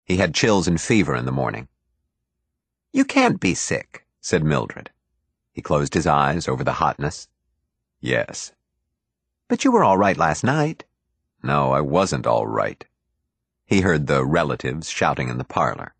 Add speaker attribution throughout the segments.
Speaker 1: He had chills and fever in the morning. "You can't be sick," said Mildred. He closed his eyes over the hotness. "Yes." "But you were all right last night." "No, I wasn't all right." He heard the relatives shouting in the parlor.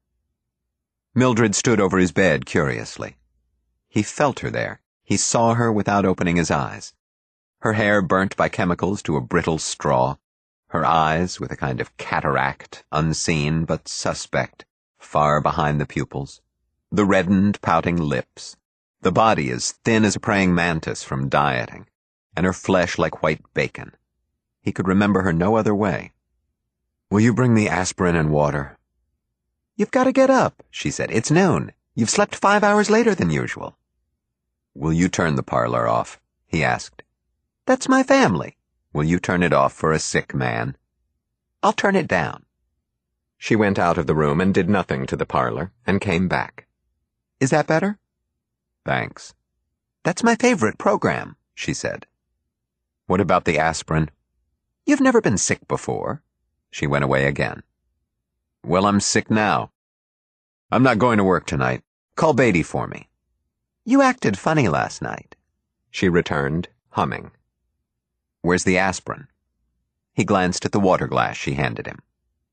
Speaker 1: Mildred stood over his bed curiously. He felt her there. He saw her without opening his eyes. Her hair burnt by chemicals to a brittle straw. Her eyes with a kind of cataract, unseen but suspect, far behind the pupils. The reddened, pouting lips. The body as thin as a praying mantis from dieting, and her flesh like white bacon. He could remember her no other way. "Will you bring me aspirin and water?" "You've got to get up," she said. "It's noon. You've slept 5 hours later than usual." "Will you turn the parlor off?" he asked. "That's my family." "Will you turn it off for a sick man?" "I'll turn it down." She went out of the room and did nothing to the parlor, and came back. "Is that better?" "Thanks." "That's my favorite program," she said. "What about the aspirin?" "You've never been sick before." She went away again. "Well, I'm sick now. I'm not going to work tonight. Call Beatty for me." "You acted funny last night." She returned, humming. "Where's the aspirin?" He glanced at the water glass she handed him.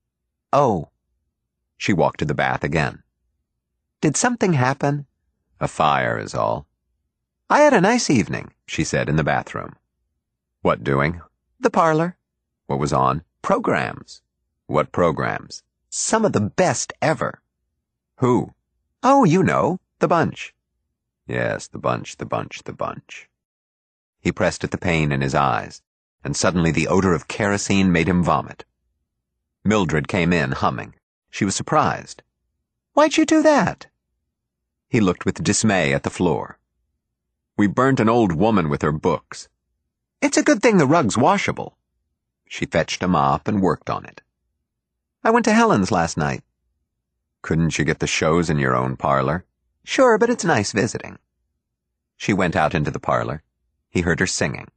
Speaker 1: "Oh." She walked to the bath again. "Did something happen?" "A fire is all." "I had a nice evening," she said in the bathroom. "What doing?" "The parlor." "What was on?" "Programs." "What programs?" "Some of the best ever." "Who?" "Oh, you know, the bunch." "Yes, the bunch, the bunch, the bunch." He pressed at the pain in his eyes, and suddenly the odor of kerosene made him vomit. Mildred came in, humming. She was surprised. "Why'd you do that?" He looked with dismay at the floor. "We burnt an old woman with her books." "It's a good thing the rug's washable." She fetched a mop and worked on it. "I went to Helen's last night." "Couldn't you get the shows in your own parlor?" "Sure, but it's nice visiting." She went out into the parlor. He heard her singing.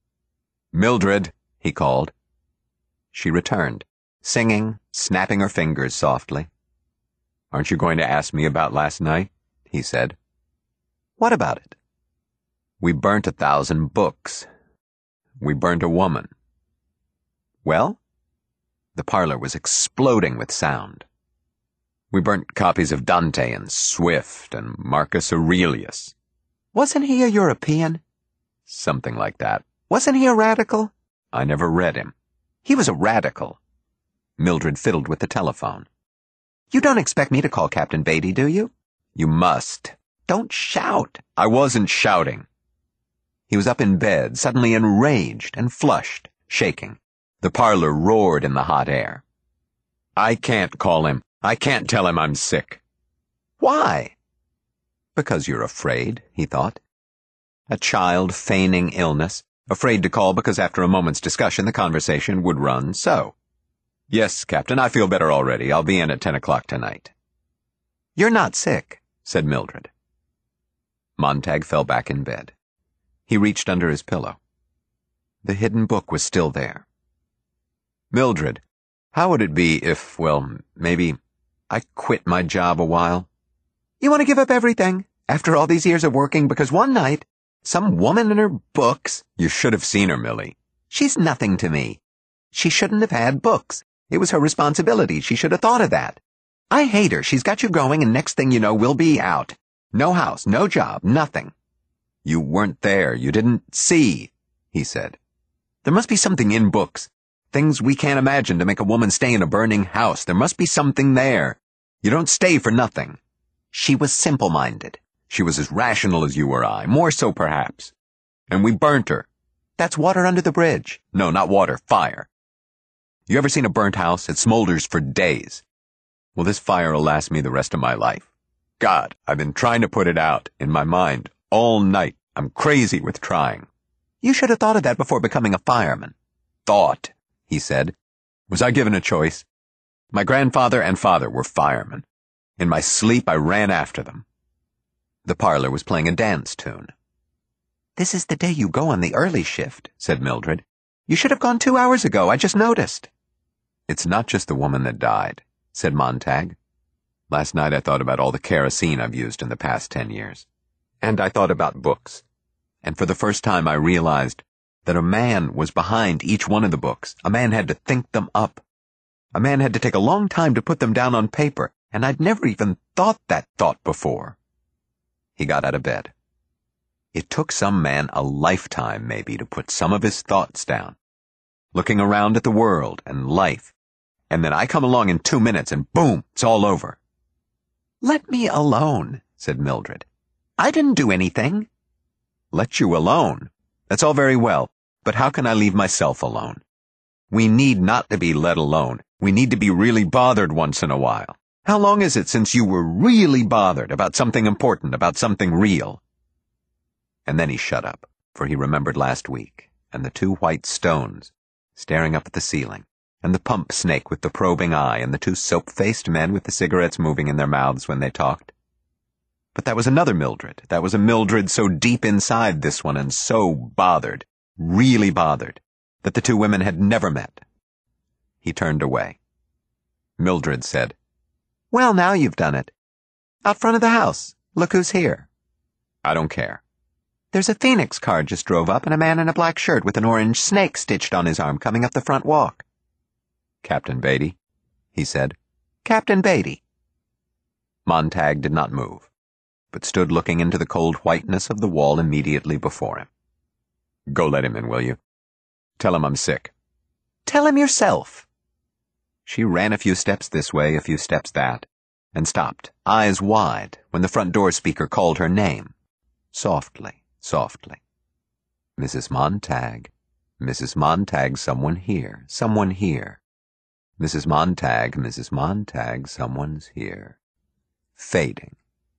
Speaker 1: "Mildred," he called. She returned, singing, snapping her fingers softly. "Aren't you going to ask me about last night?" he said. "What about it?" "We burnt 1,000 books. We burnt a woman." "Well?" The parlor was exploding with sound. "We burnt copies of Dante and Swift and Marcus Aurelius." "Wasn't he a European?" "Something like that." "Wasn't he a radical?"
Speaker 2: I never read him.
Speaker 1: "He was a radical." Mildred fiddled with the telephone. "You don't expect me to call Captain Beatty, do you?"
Speaker 2: You must.
Speaker 1: "Don't shout."
Speaker 2: I wasn't shouting.
Speaker 1: He was up in bed, suddenly enraged and flushed, shaking. The parlor roared in the hot air.
Speaker 2: "I can't call him. I can't tell him I'm sick."
Speaker 1: "Why?"
Speaker 2: "Because you're afraid," he thought.
Speaker 1: A child feigning illness, afraid to call because after a moment's discussion the conversation would run so.
Speaker 2: "Yes, Captain, I feel better already. I'll be in at 10 o'clock tonight."
Speaker 1: "You're not sick," said Mildred.
Speaker 2: Montag fell back in bed.
Speaker 1: He reached under his pillow. The hidden book was still there.
Speaker 2: "Mildred, how would it be if, well, maybe I quit my job a while?"
Speaker 1: "You want to give up everything, after all these years of working, because one night, some woman and her books—"
Speaker 2: "You should have seen her, Millie."
Speaker 1: "She's nothing to me. She shouldn't have had books. It was her responsibility. She should have thought of that. I hate her. She's got you going, and next thing you know, we'll be out. No house, no job, nothing."
Speaker 2: "You weren't there. You didn't see," he said.
Speaker 1: "There must be something in books. Things we can't imagine to make a woman stay in a burning house. There must be something there. You don't stay for nothing." She was simple-minded.
Speaker 2: She was as rational as you or I, more so perhaps. And we burnt her.
Speaker 1: "That's water under the bridge."
Speaker 2: No, not water, fire. You ever seen a burnt house? It smolders for days. Well, this fire will last me the rest of my life. God, I've been trying to put it out, in my mind, all night. I'm crazy with trying."
Speaker 1: "You should have thought of that before becoming a fireman."
Speaker 2: "Thought," he said. "Was I given a choice? My grandfather and father were firemen. In my sleep, I ran after them."
Speaker 1: The parlor was playing a dance tune. "This is the day you go on the early shift," said Mildred. "You should have gone 2 hours ago. I just noticed."
Speaker 2: "It's not just the woman that died." said Montag. Last night I thought about all the kerosene I've used in the past 10 years. And I thought about books. And for the first time I realized that a man was behind each one of the books. A man had to think them up. A man had to take a long time to put them down on paper, and I'd never even thought that thought before. He got out of bed. It took some man a lifetime, maybe, to put some of his thoughts down, looking around at the world and life, and then I come along in 2 minutes and boom, it's all over.
Speaker 1: "Let me alone," said Mildred. "I didn't do anything."
Speaker 2: "Let you alone? That's all very well, but how can I leave myself alone? We need not to be let alone. We need to be really bothered once in a while. How long is it since you were really bothered about something important, about something real?" And then he shut up, for he remembered last week, and the 2 white stones staring up at the ceiling, and the pump snake with the probing eye, and the 2 soap-faced men with the cigarettes moving in their mouths when they talked. But that was another Mildred. That was a Mildred so deep inside this one and so bothered, really bothered, that the 2 women had never met. He turned away. Mildred said,
Speaker 1: "Well, now you've done it. Out front of the house. Look who's here."
Speaker 2: "I don't care."
Speaker 1: "There's a Phoenix car just drove up and a man in a black shirt with an orange snake stitched on his arm coming up the front walk."
Speaker 2: "Captain Beatty," he said.
Speaker 1: "Captain Beatty."
Speaker 2: Montag did not move, but stood looking into the cold whiteness of the wall immediately before him. "Go let him in, will you? Tell him I'm sick."
Speaker 1: "Tell him yourself."
Speaker 2: She ran a few steps this way, a few steps that, and stopped, eyes wide, when the front door speaker called her name. Softly, softly. "Mrs. Montag, Mrs. Montag, someone here, someone here. Mrs. Montag, someone's here." Fading.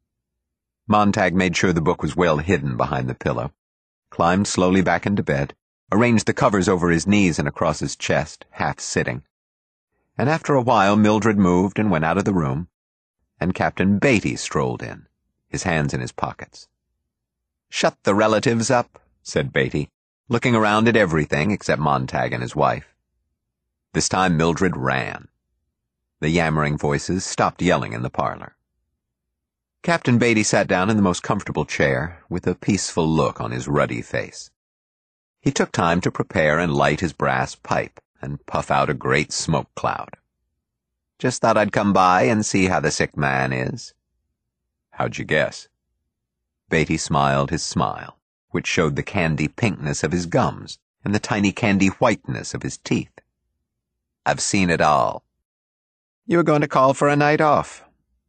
Speaker 2: Montag made sure the book was well hidden behind the pillow, climbed slowly back into bed, arranged the covers over his knees and across his chest, half sitting. And after a while Mildred moved and went out of the room, and Captain Beatty strolled in, his hands in his pockets. "Shut the relatives up," said Beatty, looking around at everything except Montag and his wife. This time Mildred ran. The yammering voices stopped yelling in the parlor. Captain Beatty sat down in the most comfortable chair, with a peaceful look on his ruddy face. He took time to prepare and light his brass pipe and puff out a great smoke cloud. "Just thought I'd come by and see how the sick man is." "How'd you guess?" Beatty smiled his smile, which showed the candy pinkness of his gums and the tiny candy whiteness of his teeth. "I've seen it all. You were going to call for a night off."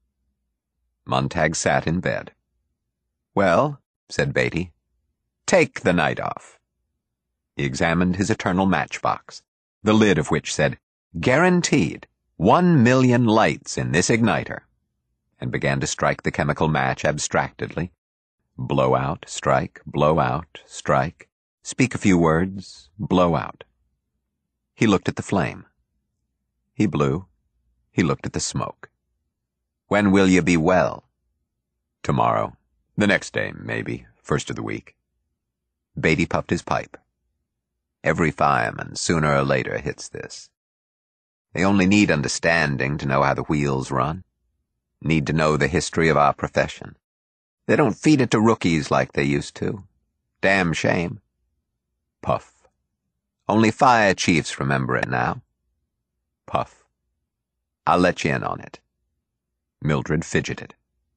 Speaker 2: Montag sat in bed. "Well," said Beatty, "take the night off." He examined his eternal matchbox, the lid of which said, "Guaranteed 1,000,000 lights in this igniter," and began to strike the chemical match abstractedly. Blow out, strike, blow out, strike, speak a few words, blow out. He looked at the flame. He blew. He looked at the smoke. "When will you be well?" "Tomorrow. The next day, maybe. First of the week." Beatty puffed his pipe. "Every fireman, sooner or later, hits this. They only need understanding to know how the wheels run. Need to know the history of our profession. They don't feed it to rookies like they used to. Damn shame." Puff. "Only fire chiefs remember it now." Puff. "I'll let you in on it." Mildred fidgeted.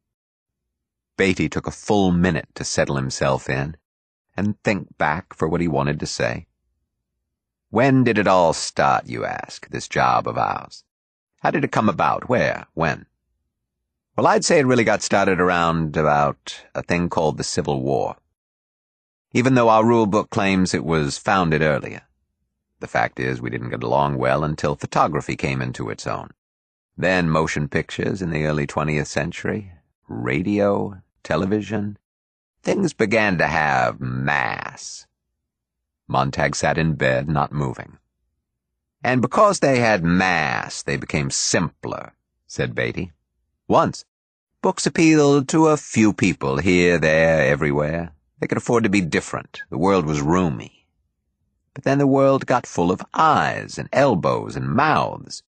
Speaker 2: Beatty took a full minute to settle himself in and think back for what he wanted to say. "When did it all start, you ask, this job of ours? How did it come about? Where? When?" "Well, I'd say it really got started around about a thing called the Civil War. Even though our rule book claims it was founded earlier. The fact is, we didn't get along well until photography came into its own. Then motion pictures in the early 20th century, radio, television. Things began to have mass." Montag sat in bed, not moving. "And because they had mass, they became simpler," said Beatty. "Once, books appealed to a few people here, there, everywhere. They could afford to be different. The world was roomy. But then the world got full of eyes and elbows and mouths.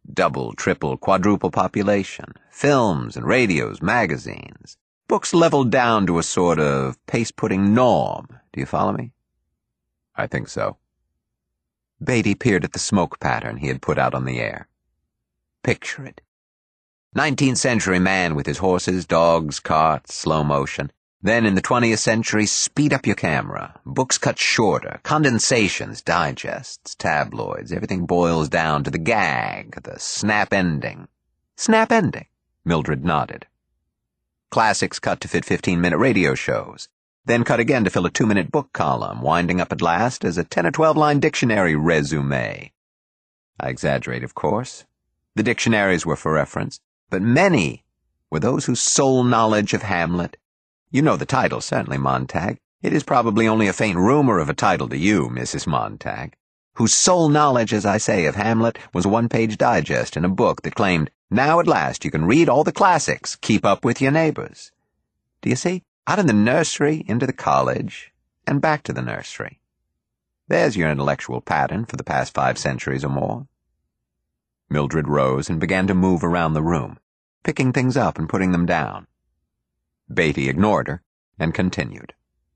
Speaker 1: Double, triple, quadruple population. Films and radios, magazines. Books leveled down to a sort of paste-pudding norm. Do you follow me?
Speaker 2: I think so.
Speaker 1: Beatty peered at the smoke pattern he had put out on the air. Picture it. 19th century man with his horses, dogs, carts, slow motion. Then in the 20th century, speed up your camera. Books cut shorter, condensations, digests, tabloids. Everything boils down to the gag, the snap ending. Snap ending? Mildred nodded. Classics cut to fit 15-minute radio shows. Then cut again to fill a 2-minute book column, winding up at last as a 10 or 12-line dictionary resume. I exaggerate, of course. The dictionaries were for reference, but many were those whose sole knowledge of Hamlet— You know the title, certainly, Montag. It is probably only a faint rumor of a title to you, Mrs. Montag. Whose sole knowledge, as I say, of Hamlet was a one-page digest in a book that claimed, now at last you can read all the classics, keep up with your neighbors. Do you see? Out of the nursery into the college, and back to the nursery. There's your intellectual pattern for the past 5 centuries or more.
Speaker 2: Mildred rose and began to move around the room, picking things up and putting them down. Beatty ignored her and continued.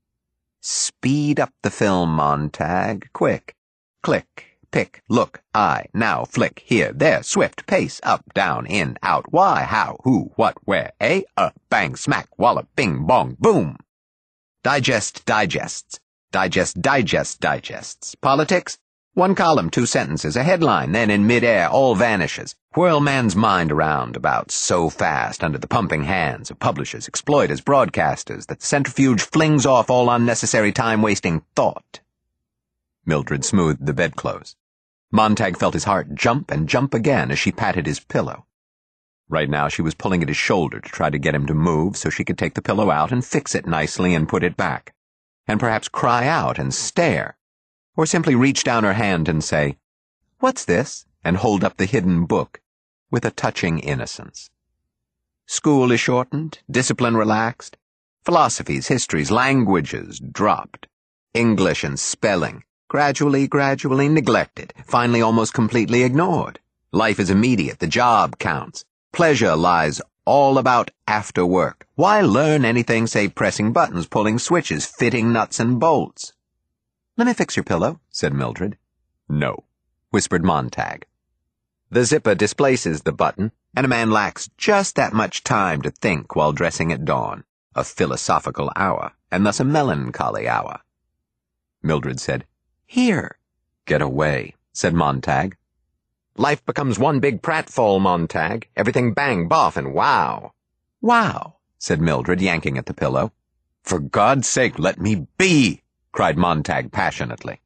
Speaker 1: Speed up the film, Montag. Quick. Click, pick, look, eye, now, flick, here, there, swift, pace, up, down, in, out, why, how, who, what, where, bang, smack, wallop, bing, bong, boom. Digest, digests. Digest, digests. Politics? 1 column, 2 sentences, a headline, then in mid-air all vanishes. Whirl man's mind around about so fast under the pumping hands of publishers, exploiters, broadcasters, that the centrifuge flings off all unnecessary time-wasting thought.
Speaker 2: Mildred smoothed the bedclothes. Montag felt his heart jump and jump again as she patted his pillow. Right now she was pulling at his shoulder to try to get him to move so she could take the pillow out and fix it nicely and put it back, and perhaps cry out and stare, or simply reach down her hand and say, "What's this?" and hold up the hidden book with a touching innocence. School is shortened, discipline relaxed, philosophies, histories, languages dropped, English and spelling gradually neglected, finally almost completely ignored. Life is immediate, the job counts. Pleasure lies all about after work. Why learn anything save pressing buttons, pulling switches, fitting nuts and bolts? "Let me fix your pillow," said Mildred. "No,"
Speaker 1: whispered Montag. The zipper displaces the button, and a man lacks just that much time to think while dressing at dawn, a philosophical hour, and thus a melancholy hour.
Speaker 2: Mildred said,
Speaker 1: "Here."
Speaker 2: "Get away," said Montag.
Speaker 1: Life becomes one big pratfall, Montag. Everything bang, boff, and wow. "Wow," said Mildred, yanking at the pillow.
Speaker 2: "For God's sake, let me be!" cried Montag passionately.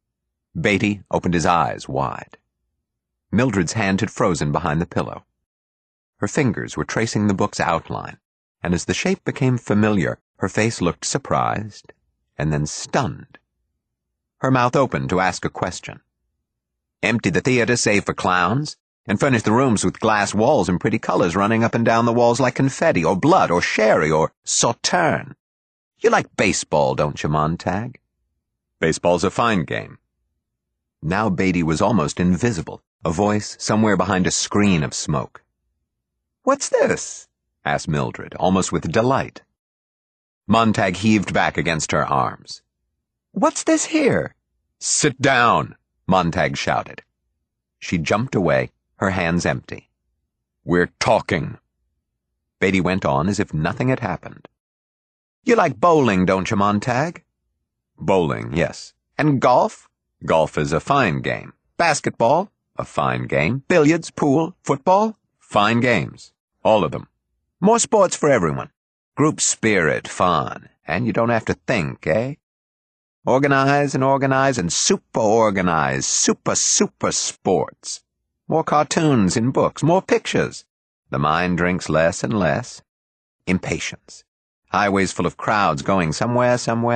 Speaker 1: Beatty opened his eyes wide. Mildred's hand had frozen behind the pillow. Her fingers were tracing the book's outline, and as the shape became familiar, her face looked surprised and then stunned. Her mouth opened to ask a question. Empty the theater save for clowns, and furnish the rooms with glass walls and pretty colors running up and down the walls like confetti, or blood, or sherry, or sauterne. You like baseball, don't you, Montag?
Speaker 2: "Baseball's a fine game."
Speaker 1: Now Beatty was almost invisible, a voice somewhere behind a screen of smoke. "What's this?" asked Mildred, almost with delight. Montag heaved back against her arms. "What's this here?"
Speaker 2: "Sit down!"
Speaker 1: Montag shouted. She jumped away, her hands empty.
Speaker 2: "We're talking."
Speaker 1: Beatty went on as if nothing had happened. "You like bowling, don't you, Montag?"
Speaker 2: "Bowling, yes."
Speaker 1: "And golf?"
Speaker 2: "Golf is a fine game."
Speaker 1: "Basketball?"
Speaker 2: "A fine game."
Speaker 1: "Billiards, pool, football?"
Speaker 2: "Fine games. All of them."
Speaker 1: "More sports for everyone. Group spirit, fun. And you don't have to think, eh? Organize and super-organize, super sports. More cartoons in books, more pictures. The mind drinks less and less. Impatience. Highways full of crowds going somewhere,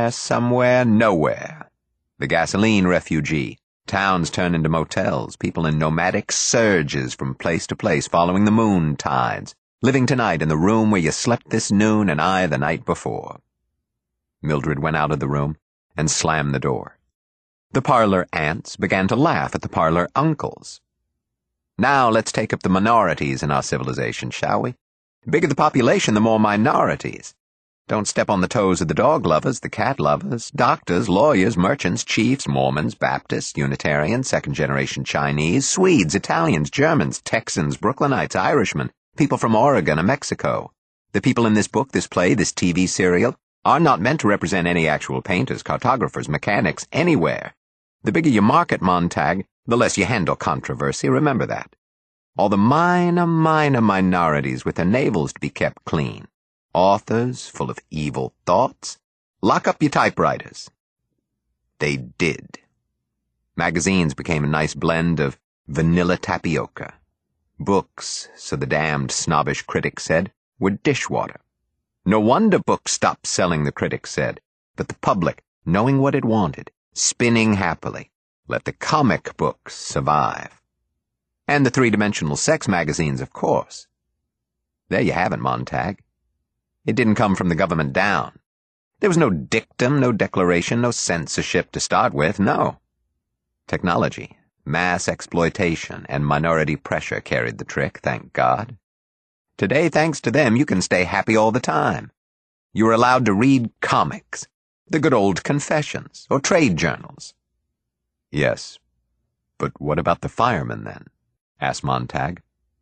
Speaker 1: nowhere. The gasoline refugee. Towns turn into motels, people in nomadic surges from place to place following the moon tides, living tonight in the room where you slept this noon and I the night before. Mildred went out of the room and slammed the door. The parlor aunts began to laugh at the parlor uncles. Now let's take up the minorities in our civilization, shall we? The bigger the population, the more minorities. Don't step on the toes of the dog lovers, the cat lovers, doctors, lawyers, merchants, chiefs, Mormons, Baptists, Unitarians, second-generation Chinese, Swedes, Italians, Germans, Texans, Brooklynites, Irishmen, people from Oregon and Mexico. The people in this book, this play, this TV serial are not meant to represent any actual painters, cartographers, mechanics, anywhere. The bigger you market, Montag, the less you handle controversy, remember that. All the minor minorities with their navels to be kept clean. Authors full of evil thoughts. Lock up your typewriters. They did. Magazines became a nice blend of vanilla tapioca. Books, so the damned snobbish critics said, were dishwater. No wonder books stopped selling, the critics said, but the public, knowing what it wanted, spinning happily, let the comic books survive. And the three-dimensional sex magazines, of course. There you have it, Montag. It didn't come from the government down. There was no dictum, no declaration, no censorship to start with, no. Technology, mass exploitation, and minority pressure carried the trick, thank God. Today, thanks to them, you can stay happy all the time. You're allowed to read comics, the good old confessions, or trade journals. Yes, but what about the firemen, then? Asked Montag.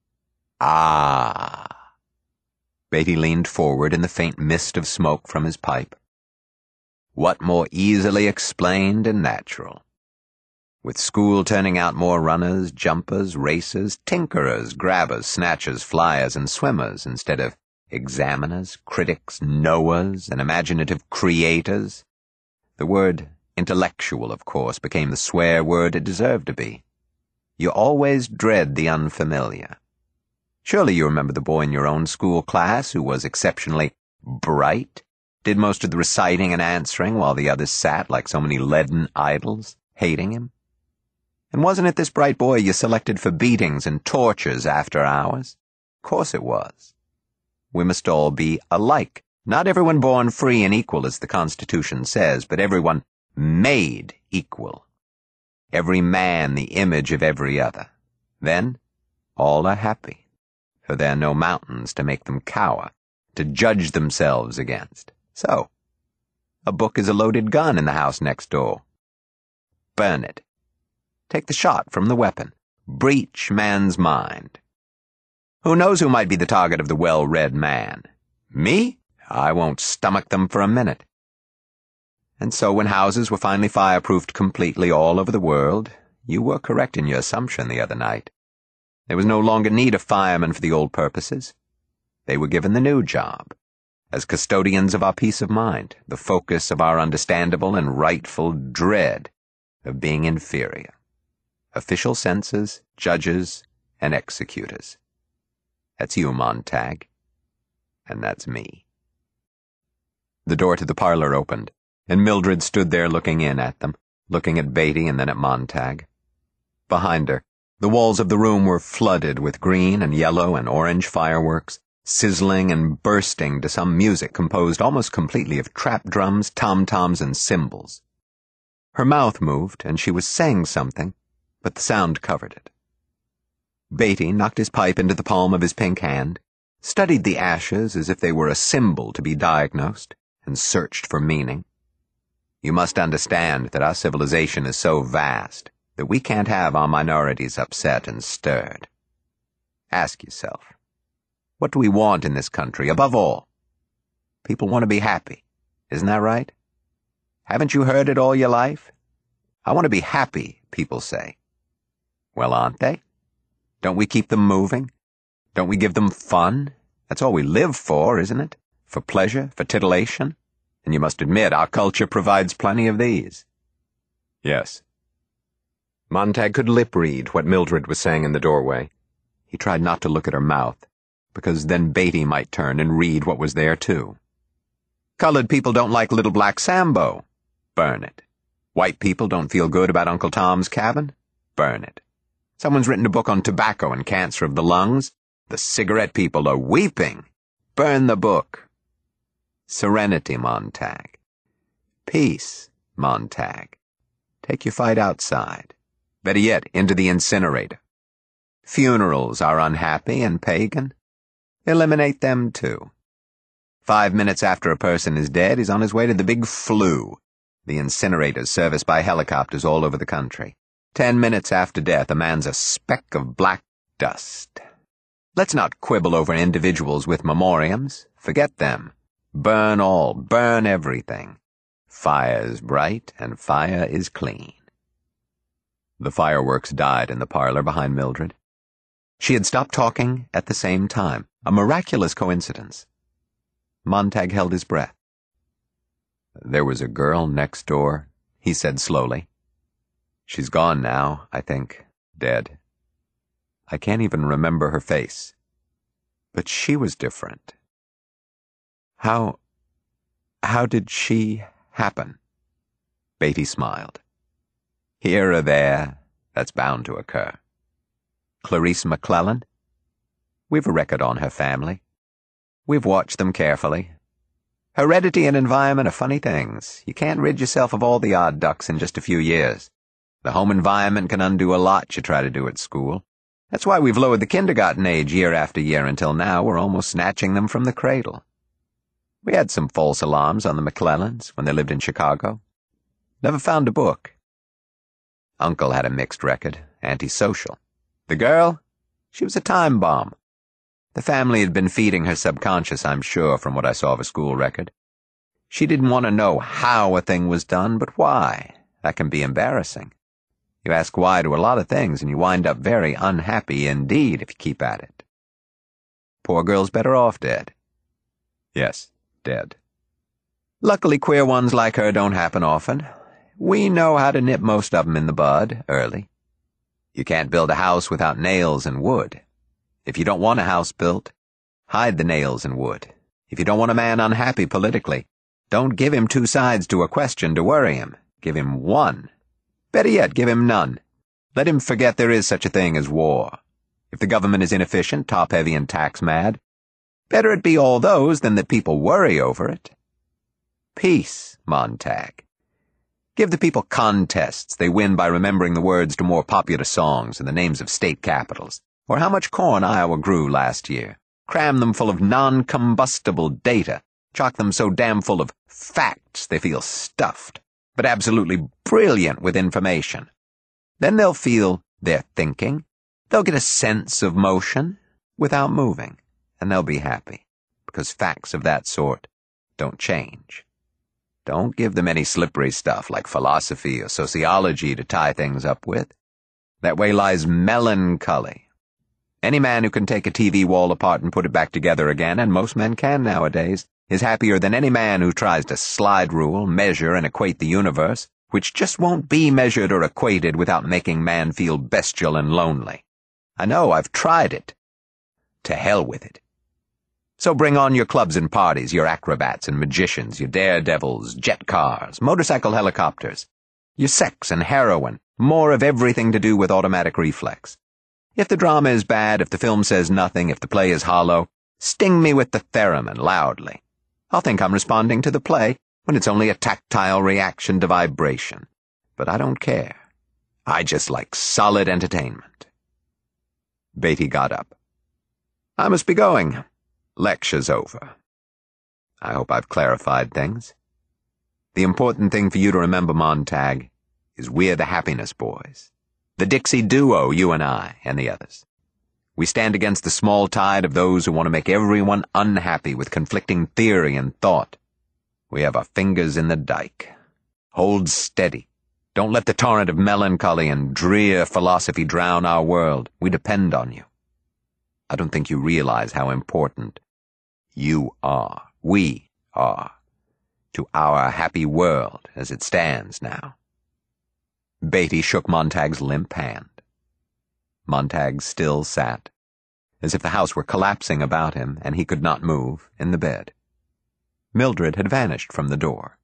Speaker 1: Ah. Beatty leaned forward in the faint mist of smoke from his pipe. What more easily explained and natural? With school turning out more runners, jumpers, racers, tinkerers, grabbers, snatchers, flyers, and swimmers instead of examiners, critics, knowers, and imaginative creators, the word intellectual, of course, became the swear word it deserved to be. You always dread the unfamiliar. Surely you remember the boy in your own school class who was exceptionally bright, did most of the reciting and answering while the others sat like so many leaden idols, hating him? And wasn't it this bright boy you selected for beatings and tortures after hours? Of course it was. We must all be alike. Not everyone born free and equal, as the Constitution says, but everyone made equal. Every man the image of every other. Then all are happy, for there are no mountains to make them cower, to judge themselves against. So, a book is a loaded gun in the house next door. Burn it. Take the shot from the weapon. Breach man's mind. Who knows who might be the target of the well-read man? Me? I won't stomach them for a minute. And so when houses were finally fireproofed completely all over the world, you were correct in your assumption the other night. There was no longer need of firemen for the old purposes. They were given the new job, as custodians of our peace of mind, the focus of our understandable and rightful dread of being inferior. Official censors, judges, and executors. That's you, Montag. And that's me. The door to the parlor opened, and Mildred stood there looking in at them, looking at Beatty and then at Montag. Behind her, the walls of the room were flooded with green and yellow and orange fireworks, sizzling and bursting to some music composed almost completely of trap drums, tom-toms, and cymbals. Her mouth moved, and she was saying something, but the sound covered it. Beatty knocked his pipe into the palm of his pink hand, studied the ashes as if they were a symbol to be diagnosed, and searched for meaning. You must understand that our civilization is so vast that we can't have our minorities upset and stirred. Ask yourself, what do we want in this country, above all? People want to be happy, isn't that right? Haven't you heard it all your life? I want to be happy, people say. Well, aren't they? Don't we keep them moving? Don't we give them fun? That's all we live for, isn't it? For pleasure, for titillation? And you must admit, our culture provides plenty of these. Yes. Montag could lip-read what Mildred was saying in the doorway. He tried not to look at her mouth, because then Beatty might turn and read what was there, too. Colored people don't like Little Black Sambo. Burn it. White people don't feel good about Uncle Tom's Cabin. Burn it. Someone's written a book on tobacco and cancer of the lungs. The cigarette people are weeping. Burn the book. Serenity, Montag. Peace, Montag. Take your fight outside. Better yet, into the incinerator. Funerals are unhappy and pagan. Eliminate them too. 5 minutes after a person is dead, he's on his way to the big flu, the incinerators serviced by helicopters all over the country. 10 minutes after death, a man's a speck of black dust. Let's not quibble over individuals with memoriams. Forget them. Burn all, burn everything. Fire is bright and fire is clean. The fireworks died in the parlor behind Mildred. She had stopped talking at the same time, a miraculous coincidence. Montag held his breath. "There was a girl next door," he said slowly. "She's gone now, I think, dead. I can't even remember her face. But she was different. How did she happen?" Beatty smiled. "Here or there, that's bound to occur. Clarice McClellan? We've a record on her family. We've watched them carefully. Heredity and environment are funny things. You can't rid yourself of all the odd ducks in just a few years. The home environment can undo a lot you try to do at school. That's why we've lowered the kindergarten age year after year until now we're almost snatching them from the cradle. We had some false alarms on the McClellans when they lived in Chicago. Never found a book. Uncle had a mixed record, antisocial. The girl? She was a time bomb. The family had been feeding her subconscious, I'm sure, from what I saw of a school record. She didn't want to know how a thing was done, but why. That can be embarrassing. You ask why to a lot of things, and you wind up very unhappy indeed if you keep at it. Poor girl's better off dead. Yes, dead. Luckily, queer ones like her don't happen often. We know how to nip most of them in the bud, early. You can't build a house without nails and wood. If you don't want a house built, hide the nails and wood. If you don't want a man unhappy politically, don't give him two sides to a question to worry him. Give him one. Better yet, give him none. Let him forget there is such a thing as war. If the government is inefficient, top-heavy, and tax-mad, better it be all those than that people worry over it. Peace, Montag. Give the people contests they win by remembering the words to more popular songs and the names of state capitals, or how much corn Iowa grew last year. Cram them full of non-combustible data, chock them so damn full of facts they feel stuffed, but absolutely brilliant with information. Then they'll feel they're thinking. They'll get a sense of motion without moving, and they'll be happy, because facts of that sort don't change. Don't give them any slippery stuff like philosophy or sociology to tie things up with. That way lies melancholy. Any man who can take a TV wall apart and put it back together again, and most men can nowadays, is happier than any man who tries to slide rule, measure, and equate the universe, which just won't be measured or equated without making man feel bestial and lonely. I know, I've tried it. To hell with it. So bring on your clubs and parties, your acrobats and magicians, your daredevils, jet cars, motorcycle helicopters, your sex and heroin, more of everything to do with automatic reflex. If the drama is bad, if the film says nothing, if the play is hollow, sting me with the theremin loudly. I'll think I'm responding to the play when it's only a tactile reaction to vibration. But I don't care. I just like solid entertainment. Beatty got up. I must be going. Lecture's over. I hope I've clarified things. The important thing for you to remember, Montag, is we're the Happiness Boys. The Dixie Duo, you and I, and the others. We stand against the small tide of those who want to make everyone unhappy with conflicting theory and thought. We have our fingers in the dike. Hold steady. Don't let the torrent of melancholy and drear philosophy drown our world. We depend on you. I don't think you realize how important you are, we are, to our happy world as it stands now. Beatty shook Montag's limp hand. Montag still sat, as if the house were collapsing about him and he could not move, in the bed. Mildred had vanished from the door.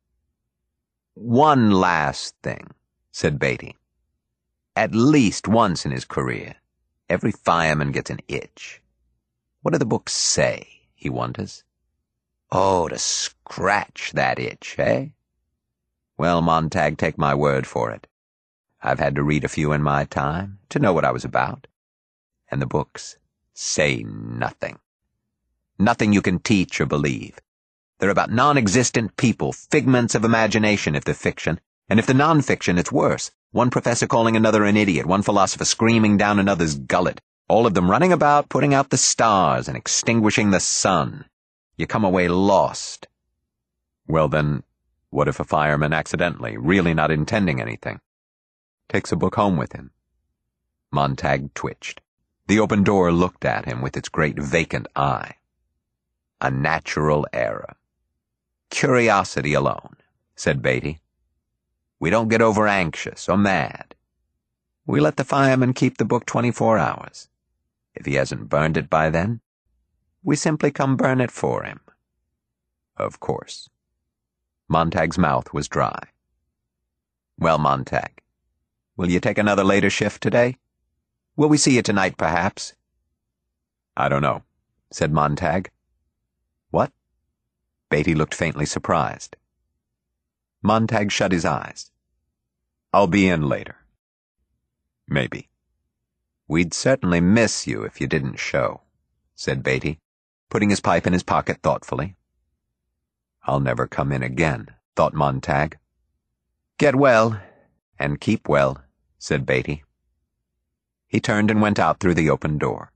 Speaker 1: One last thing, said Beatty. At least once in his career, every fireman gets an itch. What do the books say, he wonders? Oh, to scratch that itch, eh? Well, Montag, take my word for it. I've had to read a few in my time to know what I was about. And the books say nothing. Nothing you can teach or believe. They're about non-existent people, figments of imagination if they're fiction. And if they're non-fiction, it's worse. One professor calling another an idiot, one philosopher screaming down another's gullet. All of them running about, putting out the stars and extinguishing the sun. You come away lost. Well then, what if a fireman accidentally, really not intending anything, takes a book home with him? Montag twitched. The open door looked at him with its great vacant eye. A natural error. Curiosity alone, said Beatty. We don't get over anxious or mad. We let the fireman keep the book 24 hours. If he hasn't burned it by then, we simply come burn it for him. Of course. Montag's mouth was dry. Well, Montag, will you take another later shift today? Will we see you tonight, perhaps? I don't know, said Montag. What? Beatty looked faintly surprised. Montag shut his eyes. I'll be in later. Maybe. We'd certainly miss you if you didn't show, said Beatty, putting his pipe in his pocket thoughtfully. I'll never come in again, thought Montag. Get well, and keep well, said Beatty. He turned and went out through the open door.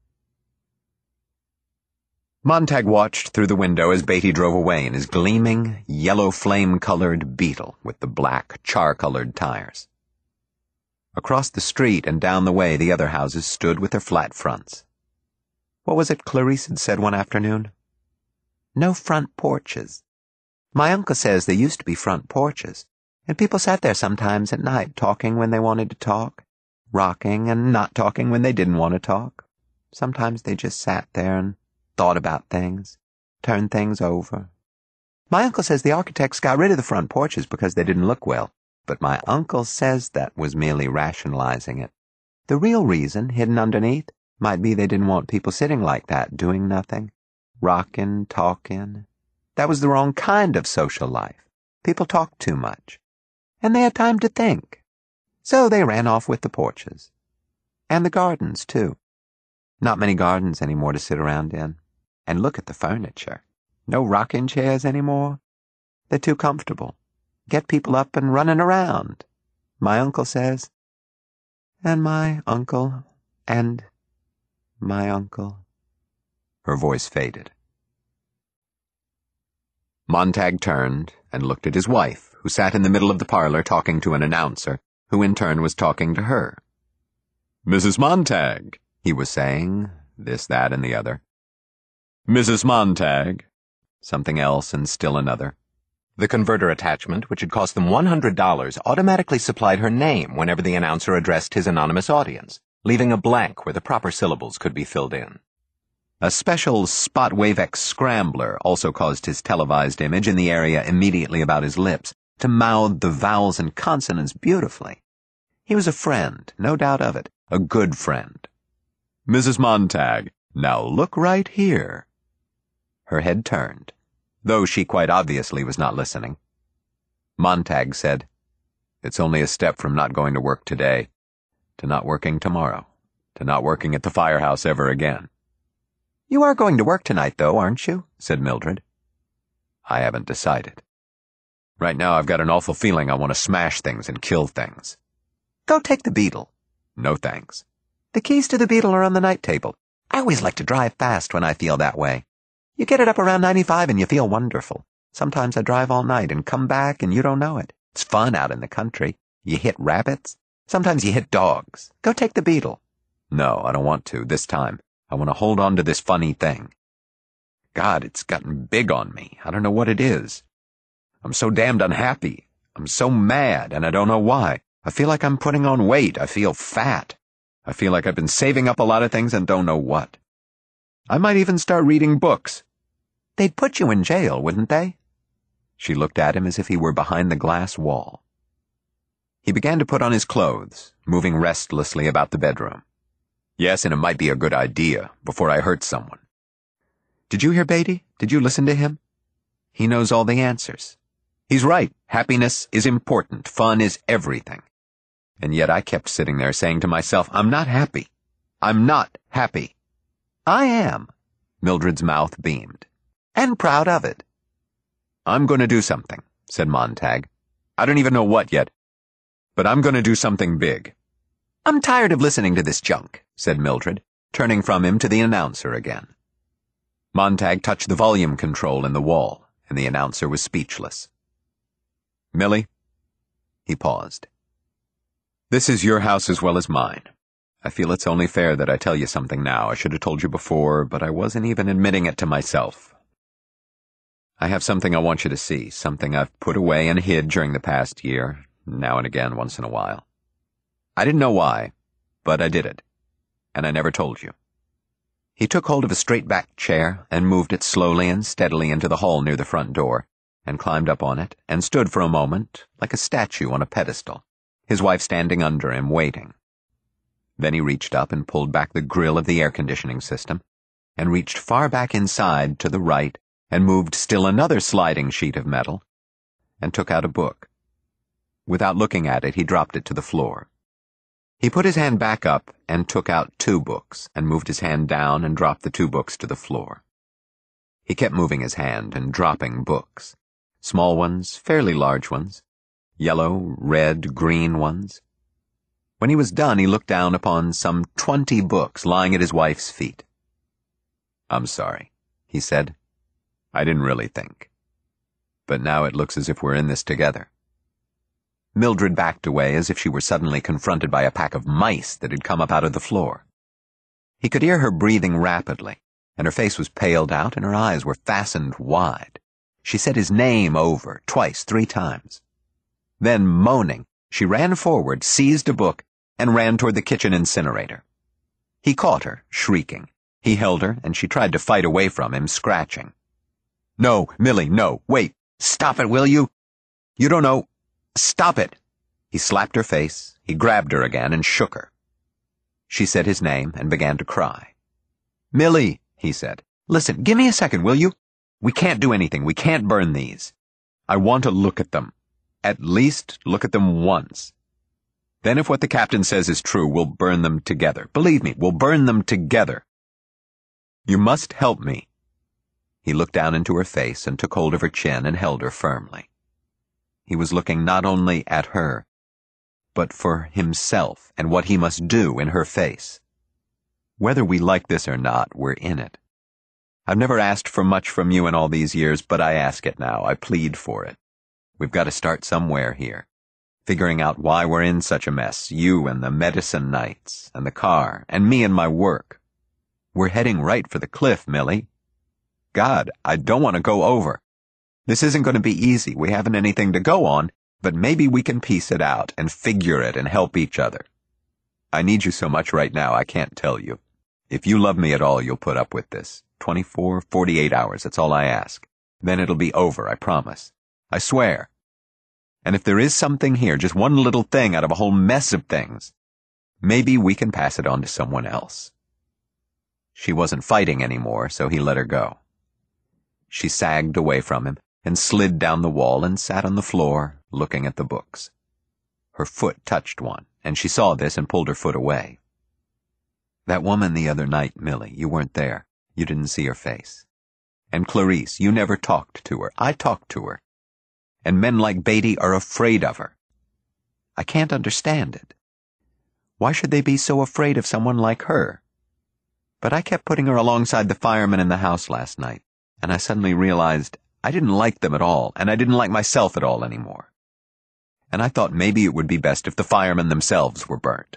Speaker 1: Montag watched through the window as Beatty drove away in his gleaming, yellow flame-colored Beetle with the black, char-colored tires. Across the street and down the way the other houses stood with their flat fronts. What was it Clarice had said one afternoon? No front porches. My uncle says there used to be front porches, and people sat there sometimes at night talking when they wanted to talk, rocking and not talking when they didn't want to talk. Sometimes they just sat there and thought about things, turned things over. My uncle says the architects got rid of the front porches because they didn't look well, but my uncle says that was merely rationalizing it. The real reason, hidden underneath, might be they didn't want people sitting like that, doing nothing, rocking, talking. That was the wrong kind of social life. People talked too much. And they had time to think. So they ran off with the porches. And the gardens, too. Not many gardens anymore to sit around in. And look at the furniture. No rocking chairs anymore. They're too comfortable. Get people up and running around. My uncle says. And my uncle. And my uncle. Her voice faded. Montag turned and looked at his wife, who sat in the middle of the parlor talking to an announcer, who in turn was talking to her. Mrs. Montag, he was saying, this, that, and the other. Mrs. Montag, something else and still another. The converter attachment, which had cost them $100, automatically supplied her name whenever the announcer addressed his anonymous audience, leaving a blank where the proper syllables could be filled in. A special Spot-Wavex scrambler also caused his televised image in the area immediately about his lips to mouth the vowels and consonants beautifully. He was a friend, no doubt of it, a good friend. Mrs. Montag, now look right here. Her head turned, though she quite obviously was not listening. Montag said, It's only a step from not going to work today, to not working tomorrow, to not working at the firehouse ever again. You are going to work tonight, though, aren't you? Said Mildred. I haven't decided. Right now I've got an awful feeling I want to smash things and kill things. Go take the Beetle. No thanks. The keys to the Beetle are on the night table. I always like to drive fast when I feel that way. You get it up around 95 and you feel wonderful. Sometimes I drive all night and come back and you don't know it. It's fun out in the country. You hit rabbits. Sometimes you hit dogs. Go take the Beetle. No, I don't want to, this time. I want to hold on to this funny thing. God, it's gotten big on me. I don't know what it is. I'm so damned unhappy. I'm so mad, and I don't know why. I feel like I'm putting on weight. I feel fat. I feel like I've been saving up a lot of things and don't know what. I might even start reading books. They'd put you in jail, wouldn't they? She looked at him as if he were behind the glass wall. He began to put on his clothes, moving restlessly about the bedroom. Yes, and it might be a good idea, before I hurt someone. Did you hear Beatty? Did you listen to him? He knows all the answers. He's right. Happiness is important. Fun is everything. And yet I kept sitting there saying to myself, I'm not happy. I'm not happy. I am. Mildred's mouth beamed. And proud of it. I'm going to do something, said Montag. I don't even know what yet, but I'm going to do something big. I'm tired of listening to this junk, said Mildred, turning from him to the announcer again. Montag touched the volume control in the wall, and the announcer was speechless. Millie? He paused. This is your house as well as mine. I feel it's only fair that I tell you something now. I should have told you before, but I wasn't even admitting it to myself. I have something I want you to see, something I've put away and hid during the past year, now and again, once in a while. I didn't know why, but I did it, and I never told you. He took hold of a straight-backed chair and moved it slowly and steadily into the hall near the front door, and climbed up on it, and stood for a moment, like a statue on a pedestal, his wife standing under him, waiting. Then he reached up and pulled back the grill of the air-conditioning system, and reached far back inside to the right, and moved still another sliding sheet of metal, and took out a book. Without looking at it, he dropped it to the floor. He put his hand back up and took out 2 books, and moved his hand down and dropped the 2 books to the floor. He kept moving his hand and dropping books. Small ones, fairly large ones, yellow, red, green ones. When he was done, he looked down upon some 20 books lying at his wife's feet. I'm sorry, he said. I didn't really think. But now it looks as if we're in this together. Mildred backed away as if she were suddenly confronted by a pack of mice that had come up out of the floor. He could hear her breathing rapidly, and her face was paled out and her eyes were fastened wide. She said his name over, twice, 3 times. Then, moaning, she ran forward, seized a book, and ran toward the kitchen incinerator. He caught her, shrieking. He held her, and she tried to fight away from him, scratching. No, Millie, no, wait. Stop it, will you? You don't know. Stop it. He slapped her face, he grabbed her again and shook her. She said his name and began to cry. Millie, he said, listen, give me a second, will you? We can't do anything. We can't burn these. I want to look at them. At least look at them once. Then if what the captain says is true, we'll burn them together. Believe me, we'll burn them together. You must help me. He looked down into her face and took hold of her chin and held her firmly. He was looking not only at her, but for himself and what he must do in her face. Whether we like this or not, we're in it. I've never asked for much from you in all these years, but I ask it now. I plead for it. We've got to start somewhere here, figuring out why we're in such a mess, you and the medicine nights, and the car, and me and my work. We're heading right for the cliff, Millie. God, I don't want to go over. This isn't going to be easy. We haven't anything to go on, but maybe we can piece it out and figure it and help each other. I need you so much right now, I can't tell you. If you love me at all, you'll put up with this. 24, 48 hours, that's all I ask. Then it'll be over, I promise. I swear. And if there is something here, just one little thing out of a whole mess of things, maybe we can pass it on to someone else. She wasn't fighting anymore, so he let her go. She sagged away from him and slid down the wall and sat on the floor, looking at the books. Her foot touched one, and she saw this and pulled her foot away. That woman the other night, Millie, you weren't there. You didn't see her face. And Clarice, you never talked to her. I talked to her. And men like Beatty are afraid of her. I can't understand it. Why should they be so afraid of someone like her? But I kept putting her alongside the firemen in the house last night, and I suddenly realized I didn't like them at all, and I didn't like myself at all anymore. And I thought maybe it would be best if the firemen themselves were burnt.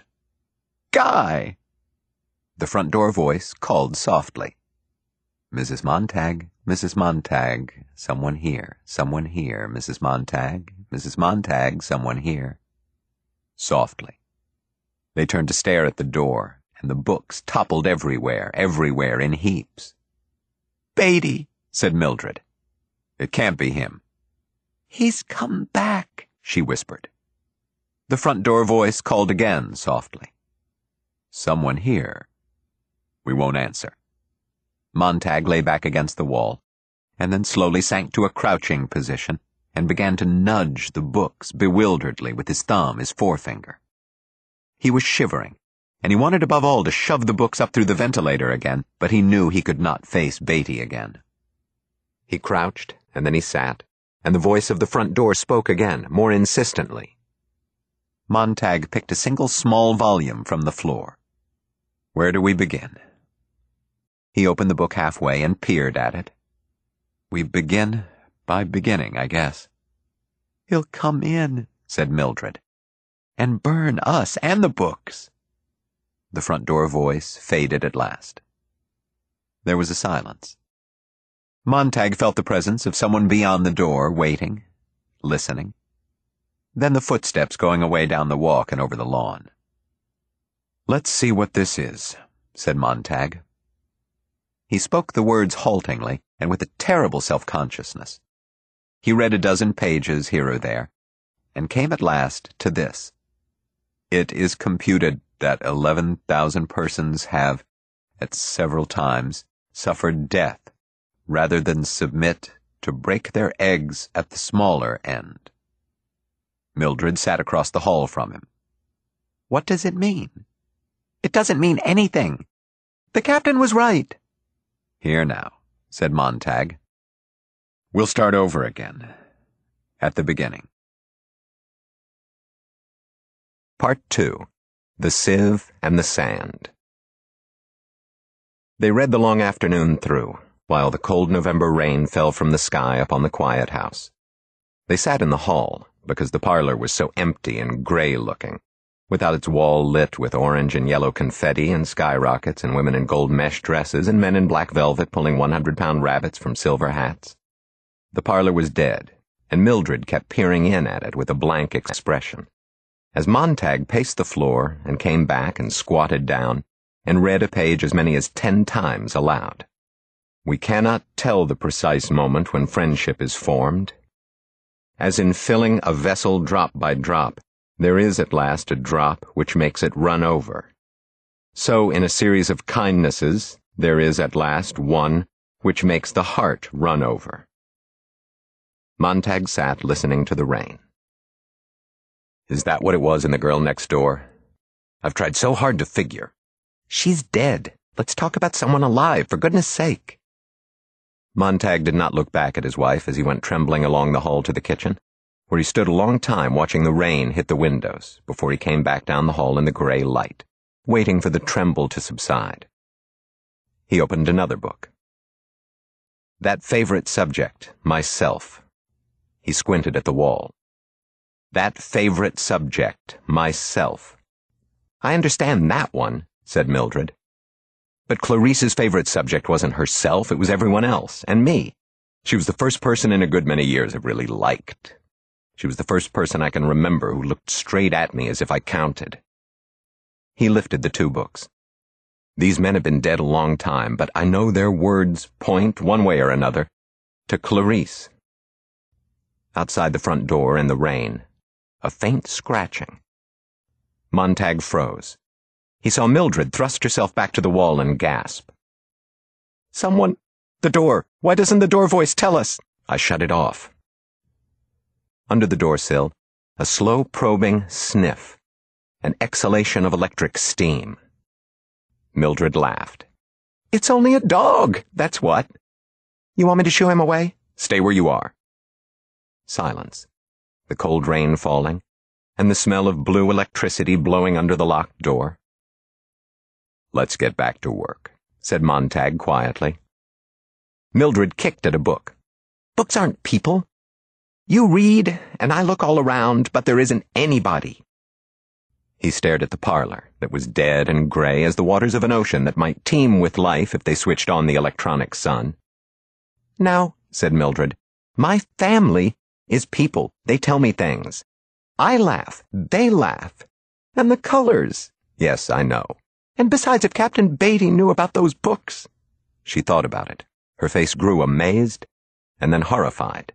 Speaker 1: Guy! The front door voice called softly. Mrs. Montag, Mrs. Montag, someone here, Mrs. Montag, Mrs. Montag, someone here. Softly. They turned to stare at the door, and the books toppled everywhere in heaps. Beatty, said Mildred. It can't be him. He's come back, she whispered. The front door voice called again, softly. Someone here. We won't answer. Montag lay back against the wall, and then slowly sank to a crouching position, and began to nudge the books bewilderedly with his thumb, his forefinger. He was shivering, and he wanted above all to shove the books up through the ventilator again, but he knew he could not face Beatty again. He crouched, and then he sat, and the voice of the front door spoke again, more insistently. Montag picked a single small volume from the floor. Where do we begin? He opened the book halfway and peered at it. We begin by beginning, I guess. He'll come in, said Mildred, and burn us and the books. The front door voice faded at last. There was a silence. Montag felt the presence of someone beyond the door, waiting, listening. Then the footsteps going away down the walk and over the lawn. Let's see what this is, said Montag. He spoke the words haltingly and with a terrible self-consciousness. He read a dozen pages here or there, and came at last to this. It is computed that 11,000 persons have, at several times, suffered death, rather than submit to break their eggs at the smaller end. Mildred sat across the hall from him. What does it mean? It doesn't mean anything. The captain was right. Here now, said Montag. We'll start over again, at the beginning. Part 2. The Sieve and the Sand. They read the long afternoon through, while the cold November rain fell from the sky upon the quiet house. They sat in the hall, because the parlor was so empty and gray-looking, without its wall lit with orange and yellow confetti and skyrockets and women in gold mesh dresses and men in black velvet pulling 100-pound rabbits from silver hats. The parlor was dead, and Mildred kept peering in at it with a blank expression. As Montag paced the floor and came back and squatted down and read a page as many as 10 times aloud. We cannot tell the precise moment when friendship is formed. As in filling a vessel drop by drop, there is at last a drop which makes it run over. So in a series of kindnesses, there is at last one which makes the heart run over. Montag sat listening to the rain. Is that what it was in the girl next door? I've tried so hard to figure. She's dead. Let's talk about someone alive, for goodness sake. Montag did not look back at his wife as he went trembling along the hall to the kitchen, where he stood a long time watching the rain hit the windows before he came back down the hall in the gray light, waiting for the tremble to subside. He opened another book. That favorite subject, myself. He squinted at the wall. That favorite subject, myself. I understand that one, said Mildred. But Clarice's favorite subject wasn't herself, it was everyone else, and me. She was the first person in a good many years I've really liked. She was the first person I can remember who looked straight at me as if I counted. He lifted the 2 books. These men have been dead a long time, but I know their words point, one way or another, to Clarice. Outside the front door in the rain, a faint scratching. Montag froze. He saw Mildred thrust herself back to the wall and gasp. Someone! The door! Why doesn't the door voice tell us? I shut it off. Under the doorsill, a slow probing sniff, an exhalation of electric steam. Mildred laughed. It's only a dog, that's what. You want me to shoo him away? Stay where you are. Silence. The cold rain falling, and the smell of blue electricity blowing under the locked door. Let's get back to work, said Montag quietly. Mildred kicked at a book. Books aren't people. You read, and I look all around, but there isn't anybody. He stared at the parlor, that was dead and gray as the waters of an ocean that might teem with life if they switched on the electronic sun. Now, said Mildred, my family is people. They tell me things. I laugh. They laugh. And the colors. Yes, I know. And besides, if Captain Beatty knew about those books. She thought about it. Her face grew amazed and then horrified.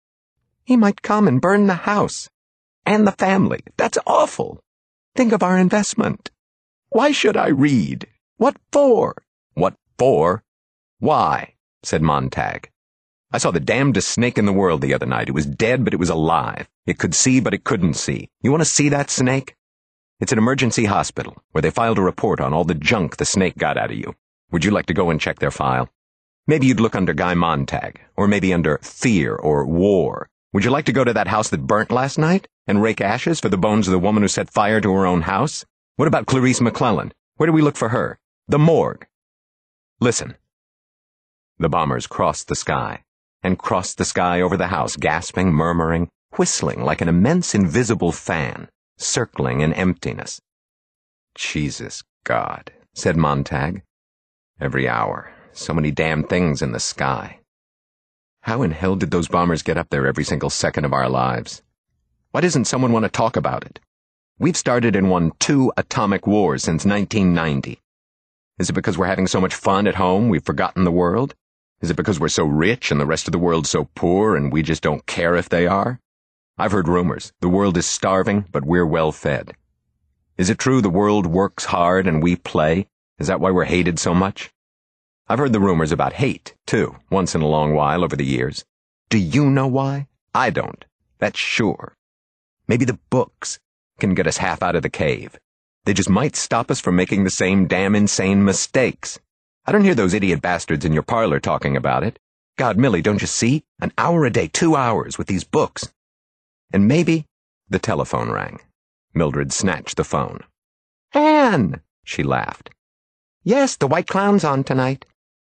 Speaker 1: He might come and burn the house. And the family. That's awful. Think of our investment. Why should I read? What for? What for? Why? Said Montag. I saw the damnedest snake in the world the other night. It was dead, but it was alive. It could see, but it couldn't see. You want to see that snake?
Speaker 3: It's an emergency hospital where they filed a report on all the junk the snake got out of you. Would you like to go and check their file? Maybe you'd look under Guy Montag, or maybe under fear or war. Would you like to go to that house that burnt last night and rake ashes for the bones of the woman who set fire to her own house? What about Clarice McClellan? Where do we look for her? The morgue. Listen. The bombers crossed the sky, and crossed the sky over the house, gasping, murmuring, whistling like an immense invisible fan, circling in emptiness. Jesus God, said Montag. Every hour, so many damn things in the sky. How in hell did those bombers get up there every single second of our lives? Why doesn't someone want to talk about it? We've started and won 2 atomic wars since 1990. Is it because we're having so much fun at home we've forgotten the world? Is it because we're so rich and the rest of the world so poor and we just don't care if they are? I've heard rumors. The world is starving, but we're well fed. Is it true the world works hard and we play? Is that why we're hated so much? I've heard the rumors about hate, too, once in a long while over the years. Do you know why? I don't. That's sure. Maybe the books can get us half out of the cave. They just might stop us from making the same damn insane mistakes. I don't hear those idiot bastards in your parlor talking about it. God, Millie, don't you see? An hour a day, 2 hours with these books. And maybe the telephone rang. Mildred snatched the phone. Anne, she laughed. Yes, the White Clown's on tonight.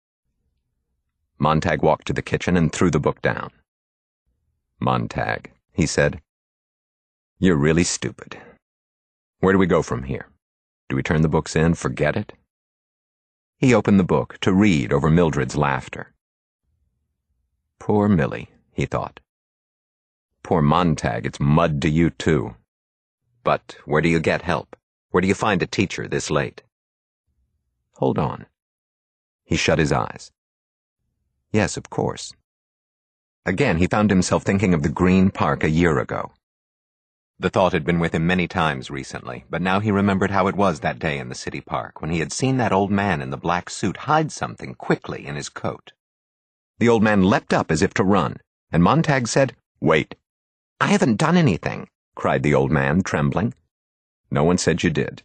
Speaker 3: Montag walked to the kitchen and threw the book down. Montag, he said. You're really stupid. Where do we go from here? Do we turn the books in, forget it? He opened the book to read over Mildred's laughter. Poor Millie, he thought. Poor Montag, it's mud to you too. But where do you get help? Where do you find a teacher this late? Hold on. He shut his eyes. Yes, of course. Again, he found himself thinking of the Green Park a year ago. The thought had been with him many times recently, but now he remembered how it was that day in the city park when he had seen that old man in the black suit hide something quickly in his coat. The old man leapt up as if to run, and Montag said, Wait. I haven't done anything, cried the old man, trembling. No one said you did.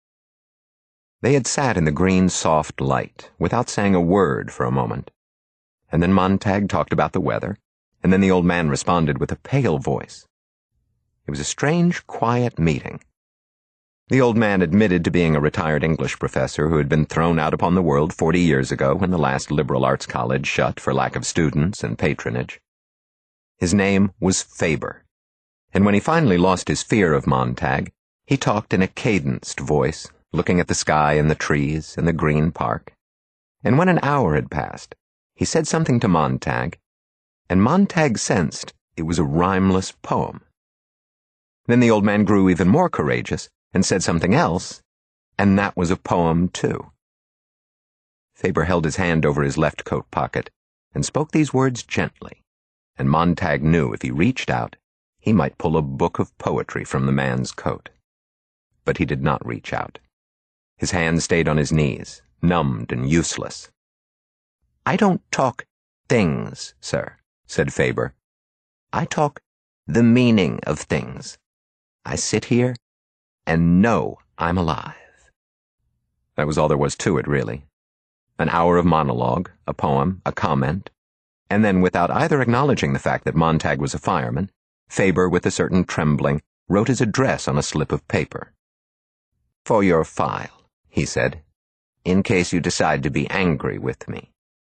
Speaker 3: They had sat in the green soft light, without saying a word for a moment. And then Montag talked about the weather, and then the old man responded with a pale voice. It was a strange, quiet meeting. The old man admitted to being a retired English professor who had been thrown out upon the world 40 years ago when the last liberal arts college shut for lack of students and patronage. His name was Faber, and when he finally lost his fear of Montag, he talked in a cadenced voice, looking at the sky and the trees and the Green Park. And when an hour had passed, he said something to Montag, and Montag sensed it was a rhymeless poem. Then the old man grew even more courageous and said something else, and that was a poem too. Faber held his hand over his left coat pocket and spoke these words gently, and Montag knew if he reached out, he might pull a book of poetry from the man's coat. But he did not reach out. His hand stayed on his knees, numbed and useless. I don't talk things, sir, said Faber. I talk the meaning of things. I sit here and know I'm alive. That was all there was to it, really. An hour of monologue, a poem, a comment, and then, without either acknowledging the fact that Montag was a fireman, Faber, with a certain trembling, wrote his address on a slip of paper. For your file, he said, in case you decide to be angry with me.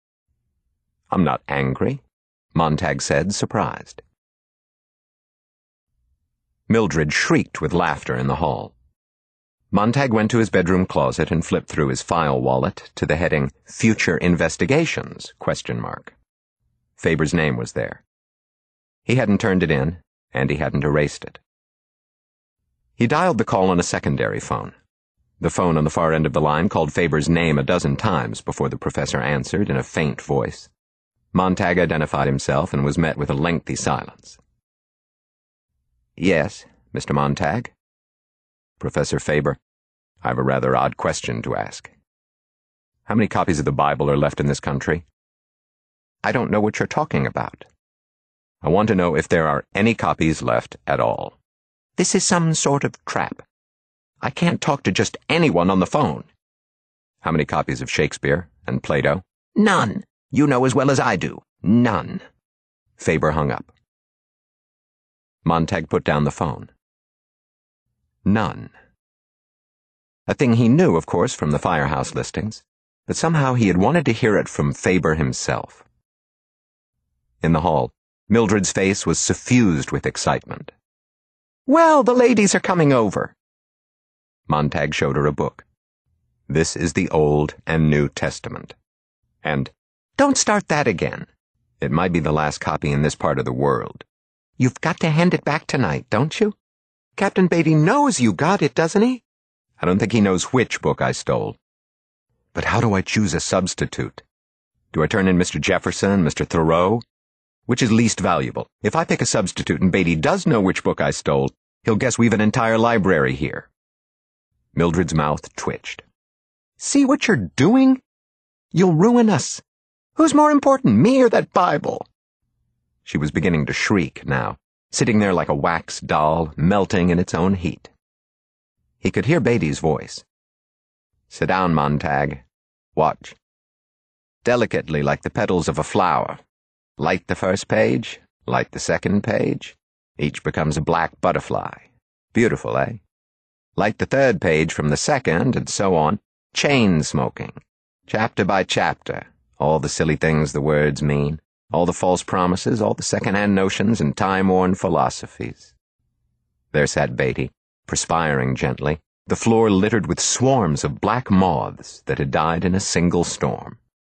Speaker 3: I'm not angry, Montag said, surprised. Mildred shrieked with laughter in the hall. Montag went to his bedroom closet and flipped through his file wallet to the heading Future Investigations? Faber's name was there. He hadn't turned it in, and he hadn't erased it. He dialed the call on a secondary phone. The phone on the far end of the line called Faber's name a dozen times before the professor answered in a faint voice. Montag identified himself and was met with a lengthy silence. Yes, Mr. Montag. Professor Faber, I have a rather odd question to ask. How many copies of the Bible are left in this country? I don't know what you're talking about. I want to know if there are any copies left at all. This is some sort of trap. I can't talk to just anyone on the phone. How many copies of Shakespeare and Plato? None. You know as well as I do. None. Faber hung up. Montag put down the phone. None. A thing he knew, of course, from the Firehouse listings, but somehow he had wanted to hear it from Faber himself. In the hall, Mildred's face was suffused with excitement. Well, the ladies are coming over. Montag showed her a book. This is the Old and New Testament. And, don't start that again. It might be the last copy in this part of the world. You've got to hand it back tonight, don't you? Captain Beatty knows you got it, doesn't he? I don't think he knows which book I stole. But how do I choose a substitute? Do I turn in Mr. Jefferson, Mr. Thoreau? Which is least valuable? If I pick a substitute and Beatty does know which book I stole, he'll guess we've an entire library here. Mildred's mouth twitched. See what you're doing? You'll ruin us. Who's more important, me or that Bible? She was beginning to shriek now, sitting there like a wax doll, melting in its own heat. He could hear Beatty's voice. Sit down, Montag. Watch. Delicately like the petals of a flower. Light the first page, light the second page. Each becomes a black butterfly. Beautiful, eh? Light the third page from the second, and so on. Chain smoking. Chapter by chapter. All the silly things the words mean. All the false promises, all the second-hand notions and time-worn philosophies. There sat Beatty, perspiring gently, the floor littered with swarms of black moths that had died in a single storm.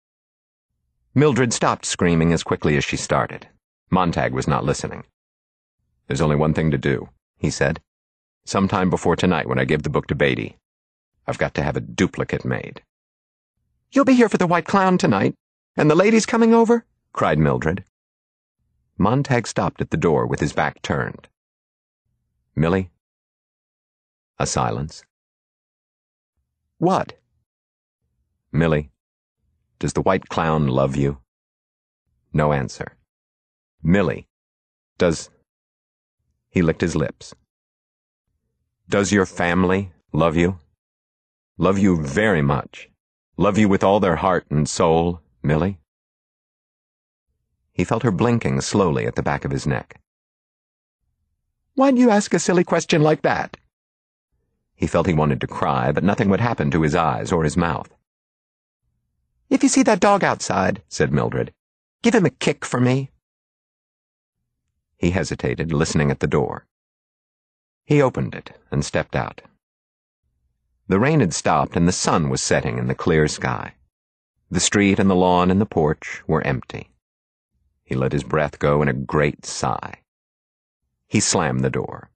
Speaker 3: Mildred stopped screaming as quickly as she started. Montag was not listening. There's only one thing to do, he said. Sometime before tonight when I give the book to Beatty, I've got to have a duplicate made. You'll be here for the White Clown tonight, and the ladies coming over? Cried Mildred. Montag stopped at the door with his back turned. Millie? A silence. What? Millie, does the White Clown love you? No answer. Millie, does... He licked his lips. Does your family love you? Love you very much. Love you with all their heart and soul, Millie? He felt her blinking slowly at the back of his neck. Why'd you ask a silly question like that? He felt he wanted to cry, but nothing would happen to his eyes or his mouth. If you see that dog outside, said Mildred, give him a kick for me. He hesitated, listening at the door. He opened it and stepped out. The rain had stopped and the sun was setting in the clear sky. The street and the lawn and the porch were empty. He let his breath go in a great sigh. He slammed the door.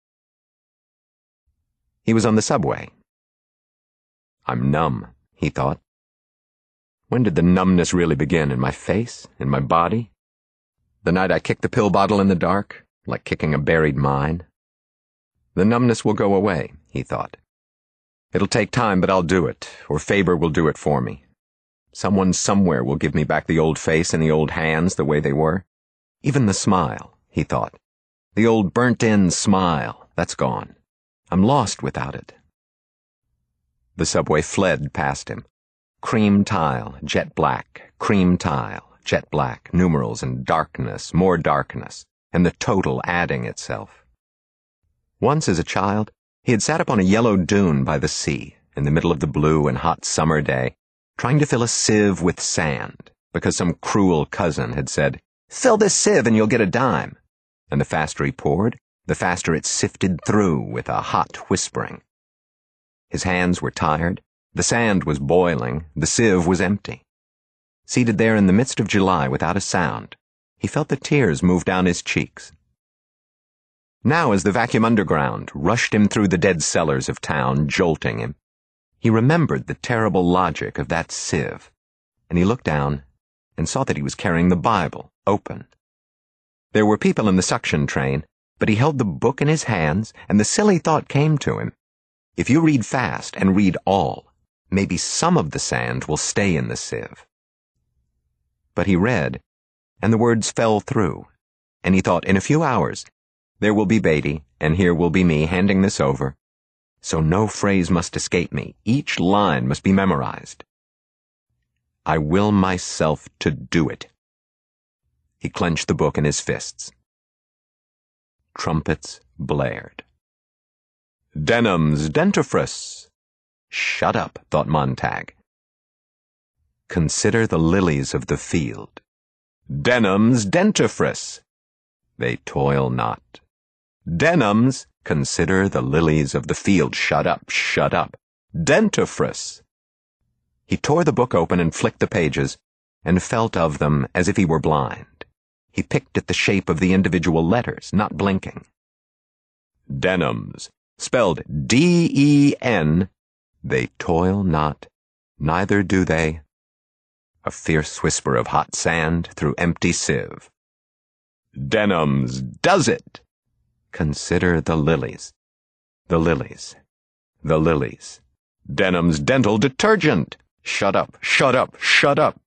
Speaker 3: He was on the subway. I'm numb, he thought. When did the numbness really begin? In my face? In my body? The night I kicked the pill bottle in the dark, like kicking a buried mine? The numbness will go away, he thought. It'll take time, but I'll do it, or Faber will do it for me. Someone somewhere will give me back the old face and the old hands the way they were. Even the smile, he thought. The old burnt-in smile, that's gone. I'm lost without it. The subway fled past him. Cream tile, jet black, cream tile, jet black, numerals and darkness, more darkness, and the total adding itself. Once as a child, he had sat up on a yellow dune by the sea, in the middle of the blue and hot summer day, trying to fill a sieve with sand, because some cruel cousin had said, "Fill this sieve and you'll get a dime." And the faster he poured, the faster it sifted through with a hot whispering. His hands were tired, the sand was boiling, the sieve was empty. Seated there in the midst of July without a sound, he felt the tears move down his cheeks. Now as the vacuum underground rushed him through the dead cellars of town, jolting him, he remembered the terrible logic of that sieve, and he looked down and saw that he was carrying the Bible, open. There were people in the suction train, but he held the book in his hands, and the silly thought came to him. If you read fast and read all, maybe some of the sand will stay in the sieve. But he read, and the words fell through, and he thought, in a few hours, there will be Beatty, and here will be me handing this over, so no phrase must escape me. Each line must be memorized. I will myself to do it. He clenched the book in his fists. Trumpets blared. Denham's dentifrice. Shut up, thought Montag. Consider the lilies of the field. Denham's dentifrice. They toil not. Denham's, consider the lilies of the field. Shut up, shut up. Dentifrice. He tore the book open and flicked the pages, and felt of them as if he were blind. He picked at the shape of the individual letters, not blinking. Denham's, spelled D-E-N. They toil not, neither do they. A fierce whisper of hot sand through empty sieve. Denham's does it. Consider the lilies. The lilies. The lilies. Denham's dental detergent. Shut up, shut up, shut up.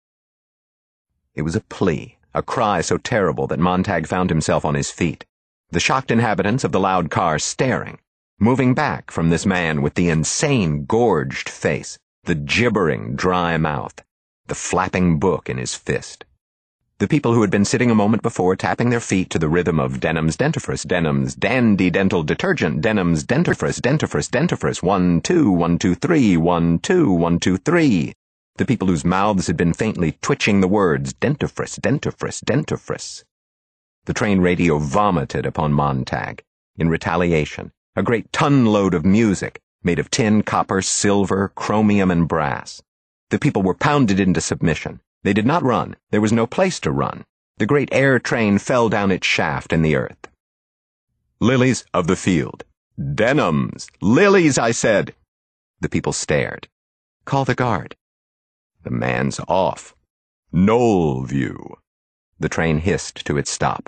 Speaker 3: It was a plea, a cry so terrible that Montag found himself on his feet, the shocked inhabitants of the loud car staring, moving back from this man with the insane, gorged face, the gibbering, dry mouth, the flapping book in his fist. The people who had been sitting a moment before tapping their feet to the rhythm of Denham's dentifrice, Denham's dandy dental detergent, Denham's dentifrice, dentifrice, dentifrice, 1, 2, 1, 2, 3, 1, 2, 1, 2, 3. The people whose mouths had been faintly twitching the words, dentifrice, dentifrice, dentifrice. The train radio vomited upon Montag. In retaliation, a great ton-load of music, made of tin, copper, silver, chromium, and brass. The people were pounded into submission. They did not run. There was no place to run. The great air train fell down its shaft in the earth. Lilies of the field. Denham's. Lilies, I said. The people stared. Call the guard. The man's off. Knollview. The train hissed to its stop.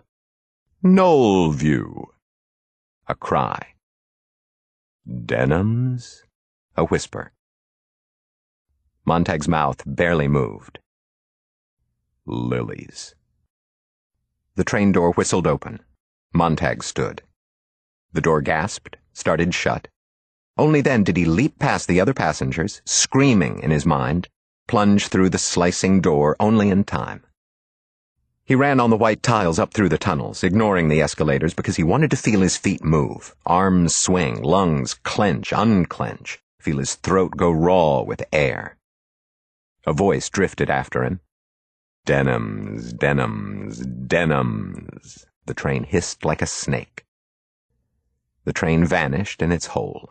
Speaker 3: Knollview. A cry. Denham's? A whisper. Montag's mouth barely moved. Lilies. The train door whistled open. Montag stood. The door gasped, started shut. Only then did he leap past the other passengers, screaming in his mind, plunge through the slicing door only in time. He ran on the white tiles up through the tunnels, ignoring the escalators because he wanted to feel his feet move, arms swing, lungs clench, unclench, feel his throat go raw with air. A voice drifted after him. Denham's, Denham's, Denham's. The train hissed like a snake. The train vanished in its hole.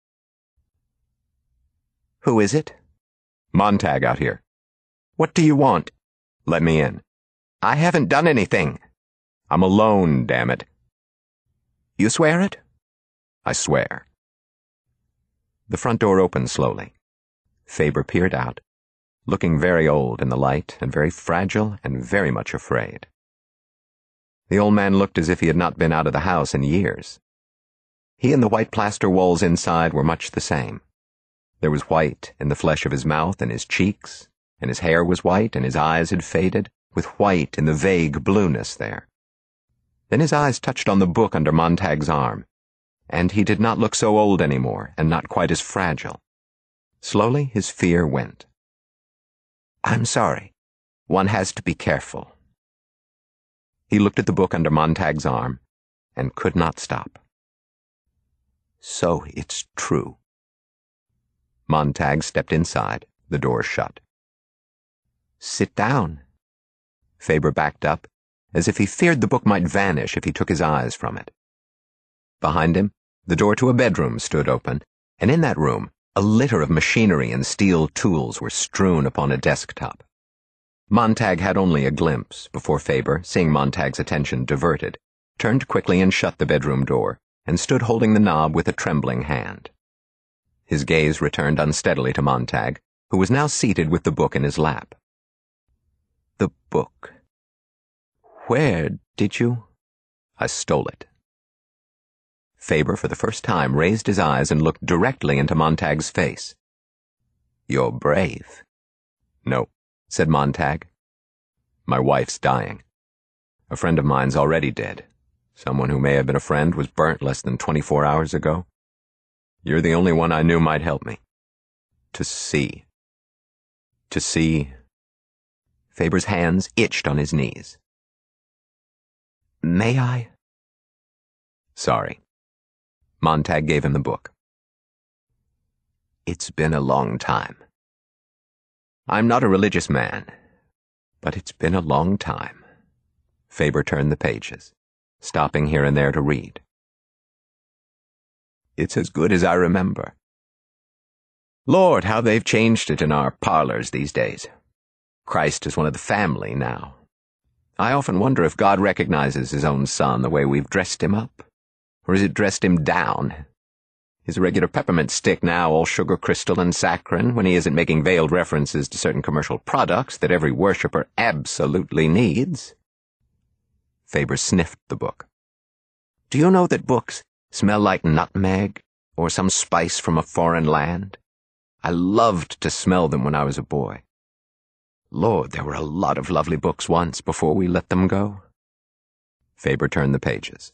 Speaker 3: Who is it? Montag out here. What do you want? Let me in. I haven't done anything. I'm alone, damn it. You swear it? I swear. The front door opened slowly. Faber peered out, looking very old in the light and very fragile and very much afraid. The old man looked as if he had not been out of the house in years. He and the white plaster walls inside were much the same. There was white in the flesh of his mouth and his cheeks, and his hair was white and his eyes had faded, with white in the vague blueness there. Then his eyes touched on the book under Montag's arm, and he did not look so old anymore and not quite as fragile. Slowly his fear went. I'm sorry. One has to be careful. He looked at the book under Montag's arm and could not stop. So it's true. Montag stepped inside, the door shut. Sit down. Faber backed up, as if he feared the book might vanish if he took his eyes from it. Behind him, the door to a bedroom stood open, and in that room, a litter of machinery and steel tools were strewn upon a desktop. Montag had only a glimpse before Faber, seeing Montag's attention diverted, turned quickly and shut the bedroom door, and stood holding the knob with a trembling hand. His gaze returned unsteadily to Montag, who was now seated with the book in his lap. The book. Where did you? I stole it. Faber, for the first time, raised his eyes and looked directly into Montag's face. You're brave. No, said Montag. My wife's dying. A friend of mine's already dead. Someone who may have been a friend was burnt less than 24 hours ago. You're the only one I knew might help me. To see. To see. Faber's hands itched on his knees. May I? Sorry. Montag gave him the book. It's been a long time. I'm not a religious man, but it's been a long time. Faber turned the pages, stopping here and there to read. It's as good as I remember. Lord, how they've changed it in our parlors these days. Christ is one of the family now. I often wonder if God recognizes his own son the way we've dressed him up. Or has it dressed him down? Is a regular peppermint stick now all sugar crystal and saccharin when he isn't making veiled references to certain commercial products that every worshipper absolutely needs? Faber sniffed the book. Do you know that books smell like nutmeg or some spice from a foreign land? I loved to smell them when I was a boy. Lord, there were a lot of lovely books once before we let them go. Faber turned the pages.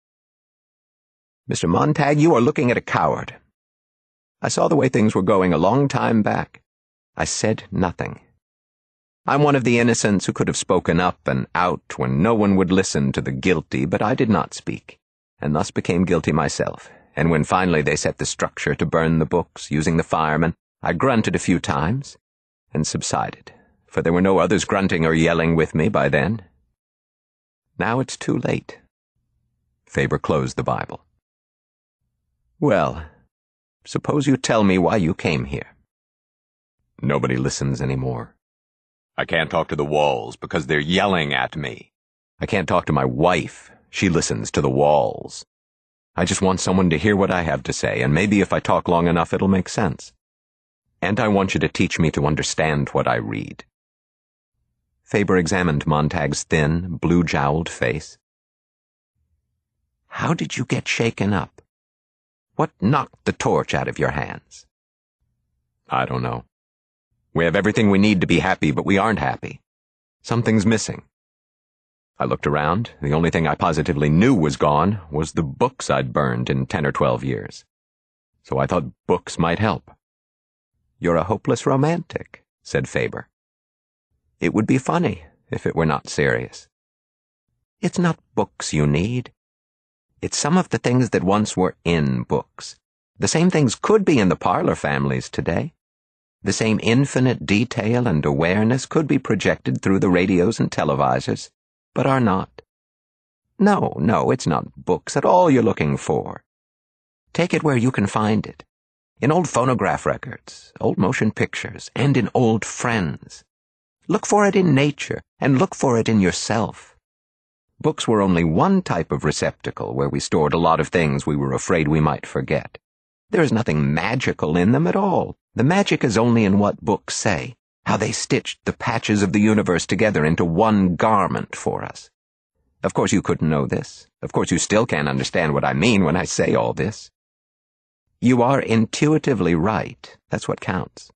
Speaker 3: Mr. Montag, you are looking at a coward. I saw the way things were going a long time back. I said nothing. I'm one of the innocents who could have spoken up and out when no one would listen to the guilty, but I did not speak, and thus became guilty myself. And when finally they set the structure to burn the books, using the firemen, I grunted a few times and subsided, for there were no others grunting or yelling with me by then. Now it's too late. Faber closed the Bible. Well, suppose you tell me why you came here. Nobody listens anymore. I can't talk to the walls because they're yelling at me. I can't talk to my wife. She listens to the walls. I just want someone to hear what I have to say, and maybe if I talk long enough it'll make sense. And I want you to teach me to understand what I read. Faber examined Montag's thin, blue-jowled face. How did you get shaken up? What knocked the torch out of your hands? I don't know. We have everything we need to be happy, but we aren't happy. Something's missing. I looked around. The only thing I positively knew was gone was the books I'd burned in 10 or 12 years. So I thought books might help. You're a hopeless romantic, said Faber. It would be funny if it were not serious. It's not books you need. It's some of the things that once were in books. The same things could be in the parlor families today. The same infinite detail and awareness could be projected through the radios and televisors, but are not. No, it's not books at all you're looking for. Take it where you can find it. In old phonograph records, old motion pictures, and in old friends. Look for it in nature, and look for it in yourself. Books were only one type of receptacle where we stored a lot of things we were afraid we might forget. There is nothing magical in them at all. The magic is only in what books say, how they stitched the patches of the universe together into one garment for us. Of course you couldn't know this. Of course you still can't understand what I mean when I say all this. You are intuitively right. That's what counts.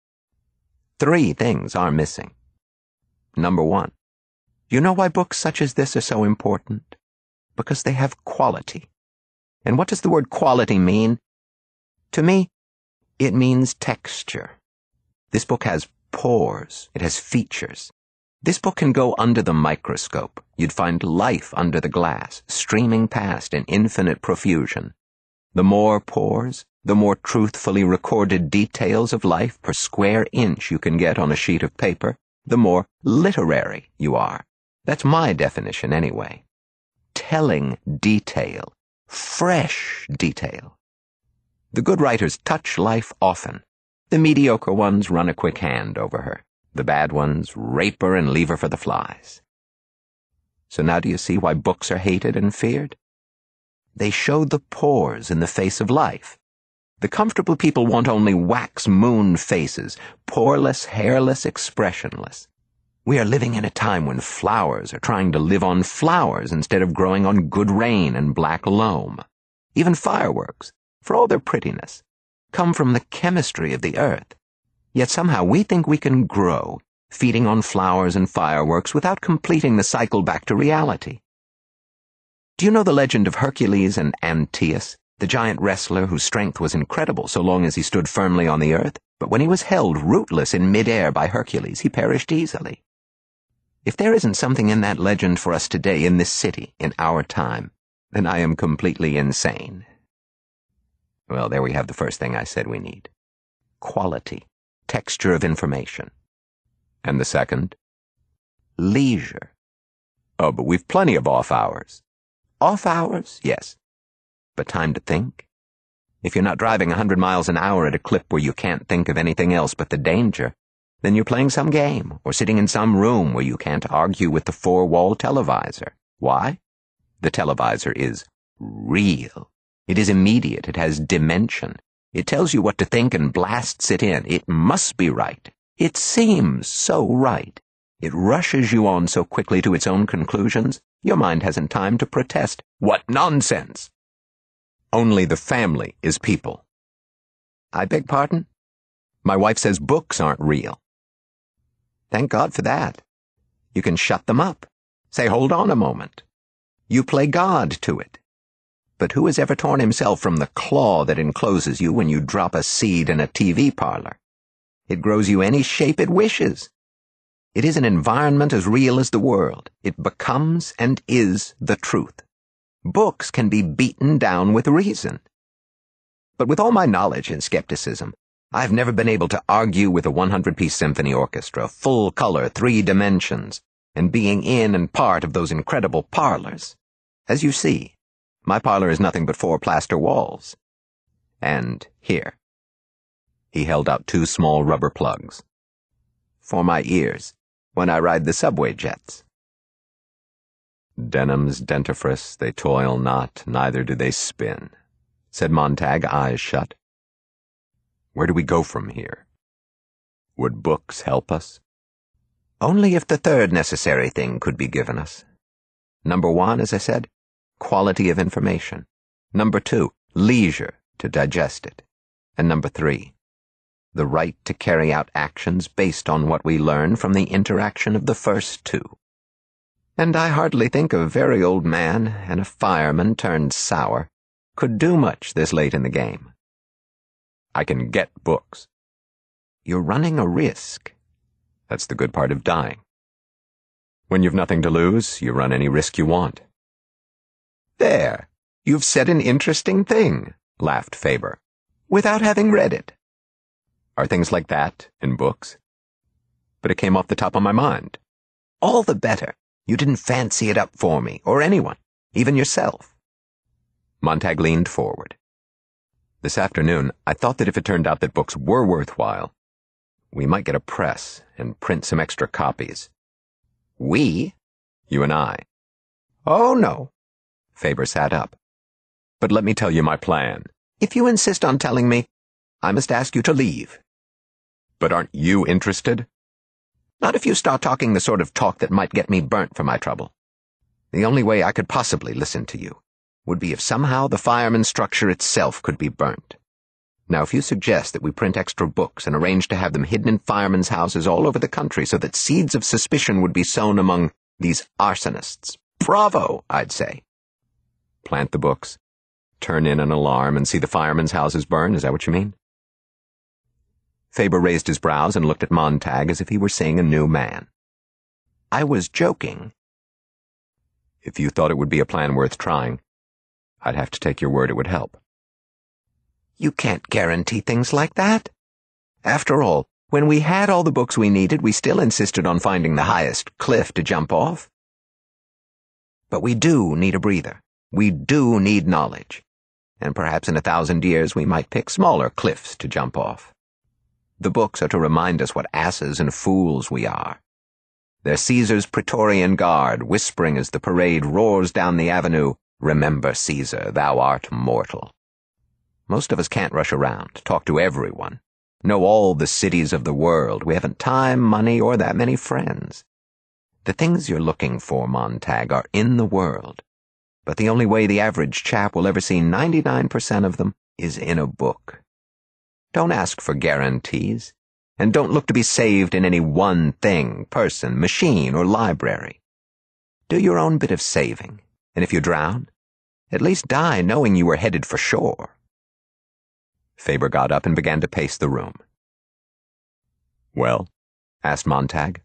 Speaker 3: 3 things are missing. Number 1. You know why books such as this are so important? Because they have quality. And what does the word quality mean? To me, it means texture. This book has pores. It has features. This book can go under the microscope. You'd find life under the glass, streaming past in infinite profusion. The more pores, the more truthfully recorded details of life per square inch you can get on a sheet of paper, the more literary you are. That's my definition anyway. Telling detail. Fresh detail. The good writers touch life often. The mediocre ones run a quick hand over her. The bad ones rape her and leave her for the flies. So now do you see why books are hated and feared? They show the pores in the face of life. The comfortable people want only wax-moon faces, poreless, hairless, expressionless. We are living in a time when flowers are trying to live on flowers instead of growing on good rain and black loam. Even fireworks, for all their prettiness, come from the chemistry of the earth. Yet somehow we think we can grow, feeding on flowers and fireworks without completing the cycle back to reality. Do you know the legend of Hercules and Antaeus, The giant wrestler whose strength was incredible so long as he stood firmly on the earth, but when he was held rootless in midair by Hercules, he perished easily. If there isn't something in that legend for us today in this city, in our time, then I am completely insane. Well, there we have the first thing I said we need. Quality, texture of information. And the second? Leisure. Oh, but we've plenty of off hours. Off hours? Yes. But time to think? If you're not driving 100 miles an hour at a clip where you can't think of anything else but the danger, then you're playing some game or sitting in some room where you can't argue with the four-wall televisor. Why? The televisor is real. It is immediate. It has dimension. It tells you what to think and blasts it in. It must be right. It seems so right. It rushes you on so quickly to its own conclusions, your mind hasn't time to protest. What nonsense! Only the family is people. I beg pardon? My wife says books aren't real. Thank God for that. You can shut them up. Say, hold on a moment. You play God to it. But who has ever torn himself from the claw that encloses you when you drop a seed in a TV parlor? It grows you any shape it wishes. It is an environment as real as the world. It becomes and is the truth. Books can be beaten down with reason. But with all my knowledge and skepticism, I've never been able to argue with a 100-piece symphony orchestra, full color, 3 dimensions, and being in and part of those incredible parlors. As you see, my parlor is nothing but 4 plaster walls. And here. He held out 2 small rubber plugs. For my ears, when I ride the subway jets. Denham's dentifrice, they toil not, neither do they spin, said Montag, eyes shut. Where do we go from here? Would books help us? Only if the third necessary thing could be given us. Number 1, as I said, quality of information. Number 2, leisure to digest it. And number 3, the right to carry out actions based on what we learn from the interaction of the first 2. And I hardly think a very old man and a fireman turned sour could do much this late in the game. I can get books. You're running a risk. That's the good part of dying. When you've nothing to lose, you run any risk you want. There, you've said an interesting thing, laughed Faber, without having read it. Are things like that in books? But it came off the top of my mind. All the better. You didn't fancy it up for me, or anyone, even yourself. Montag leaned forward. This afternoon, I thought that if it turned out that books were worthwhile, we might get a press and print some extra copies. We? You and I. Oh, no. Faber sat up. But let me tell you my plan. If you insist on telling me, I must ask you to leave. But aren't you interested? Not if you start talking the sort of talk that might get me burnt for my trouble. The only way I could possibly listen to you would be if somehow the fireman structure itself could be burnt. Now, if you suggest that we print extra books and arrange to have them hidden in firemen's houses all over the country so that seeds of suspicion would be sown among these arsonists, bravo, I'd say. Plant the books, turn in an alarm, and see the firemen's houses burn, is that what you mean? Faber raised his brows and looked at Montag as if he were seeing a new man. I was joking. If you thought it would be a plan worth trying, I'd have to take your word it would help. You can't guarantee things like that. After all, when we had all the books we needed, we still insisted on finding the highest cliff to jump off. But we do need a breather. We do need knowledge. And perhaps in 1,000 years we might pick smaller cliffs to jump off. The books are to remind us what asses and fools we are. They're Caesar's Praetorian Guard, whispering as the parade roars down the avenue, "Remember, Caesar, thou art mortal." Most of us can't rush around, talk to everyone, know all the cities of the world. We haven't time, money, or that many friends. The things you're looking for, Montag, are in the world. But the only way the average chap will ever see 99% of them is in a book. Don't ask for guarantees, and don't look to be saved in any one thing, person, machine, or library. Do your own bit of saving, and if you drown,
Speaker 1: At least die knowing you were headed for shore.
Speaker 3: Faber got up and began to pace the room. Well? Asked Montag.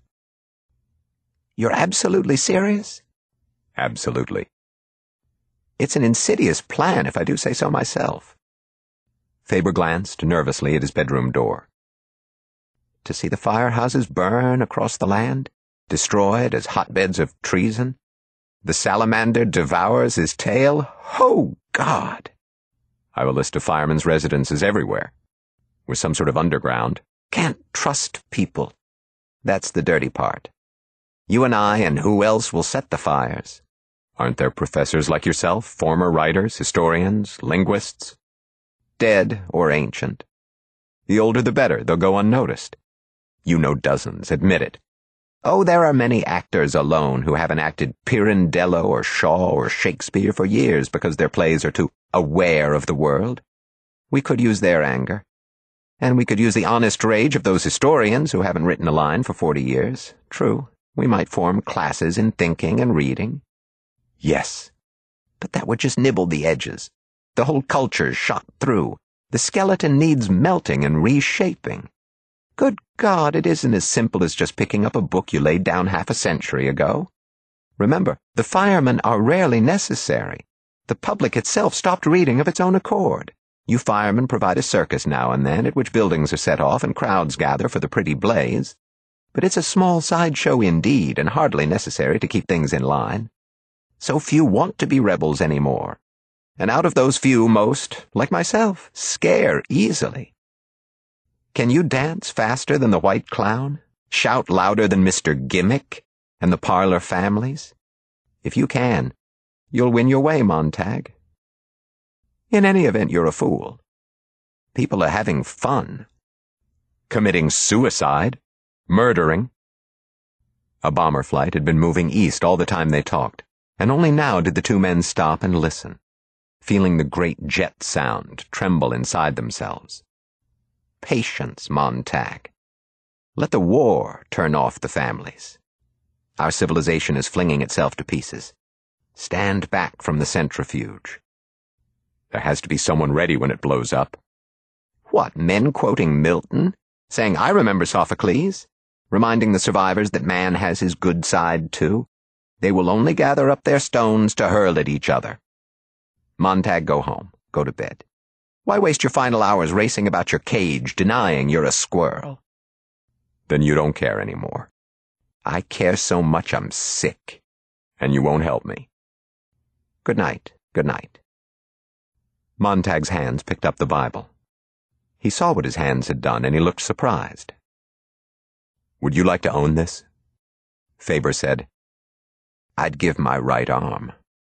Speaker 1: You're absolutely serious?
Speaker 3: Absolutely.
Speaker 1: It's an insidious plan, if I do say so myself.
Speaker 3: Faber glanced nervously at his bedroom door.
Speaker 1: To see the firehouses burn across the land, destroyed as hotbeds of treason? The salamander devours his tail? Oh, God!
Speaker 3: I've a list of firemen's residences everywhere. We're some sort of underground.
Speaker 1: Can't trust people. That's the dirty part. You and I and who else will set the fires?
Speaker 3: Aren't there professors like yourself, former writers, historians, linguists?
Speaker 1: Dead or ancient.
Speaker 3: The older the better, they'll go unnoticed. You know dozens, admit it.
Speaker 1: Oh, there are many actors alone who haven't acted Pirandello or Shaw or Shakespeare for years because their plays are too aware of the world. We could use their anger. And we could use the honest rage of those historians who haven't written a line for 40 years. True, we might form classes in thinking and reading.
Speaker 3: Yes.
Speaker 1: But that would just nibble the edges. The whole culture's shot through. The skeleton needs melting and reshaping. Good God, it isn't as simple as just picking up a book you laid down half a century ago. Remember, the firemen are rarely necessary. The public itself stopped reading of its own accord. You firemen provide a circus now and then at which buildings are set off and crowds gather for the pretty blaze. But it's a small sideshow indeed, and hardly necessary to keep things in line. So few want to be rebels anymore. And out of those few, most, like myself, scare easily. Can you dance faster than the White Clown? Shout louder than Mr. Gimmick and the Parlor Families? If you can, you'll win your way, Montag. In any event, you're a fool. People are having fun.
Speaker 3: Committing suicide. Murdering. A bomber flight had been moving east all the time they talked, and only now did the two men stop and listen, feeling the great jet sound tremble inside themselves.
Speaker 1: Patience, Montag. Let the war turn off the families. Our civilization is flinging itself to pieces. Stand back from the centrifuge.
Speaker 3: There has to be someone ready when it blows up.
Speaker 1: What, men quoting Milton? Saying, I remember Sophocles? Reminding the survivors that man has his good side too? They will only gather up their stones to hurl at each other. Montag, go home. Go to bed. Why waste your final hours racing about your cage, denying you're a squirrel?
Speaker 3: Then you don't care anymore.
Speaker 1: I care so much I'm sick.
Speaker 3: And you won't help me.
Speaker 1: Good night. Good night.
Speaker 3: Montag's hands picked up the Bible. He saw what his hands had done, and he looked surprised. Would you like to own this? Faber said.
Speaker 1: I'd give my right arm.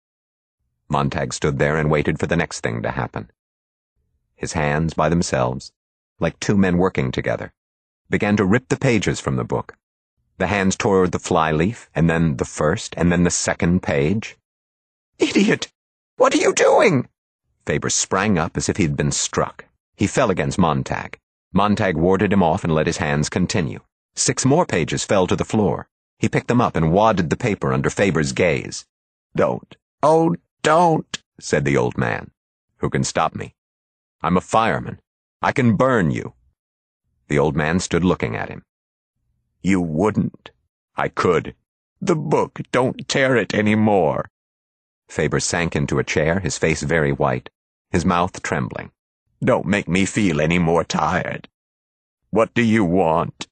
Speaker 3: Montag stood there and waited for the next thing to happen. His hands, by themselves, like two men working together, began to rip the pages from the book. The hands tore the flyleaf, and then the first, and then the second page.
Speaker 1: Idiot! What are you doing?
Speaker 3: Faber sprang up as if he'd been struck. He fell against Montag. Montag warded him off and let his hands continue. 6 more pages fell to the floor. He picked them up and wadded the paper under Faber's gaze.
Speaker 1: Don't. Oh, don't,
Speaker 3: said the old man. Who can stop me? I'm a fireman. I can burn you. The old man stood looking at him.
Speaker 1: You wouldn't.
Speaker 3: I could.
Speaker 1: The book, don't tear it any more.
Speaker 3: Faber sank into a chair, his face very white, his mouth trembling.
Speaker 1: Don't make me feel any more tired. What do you want?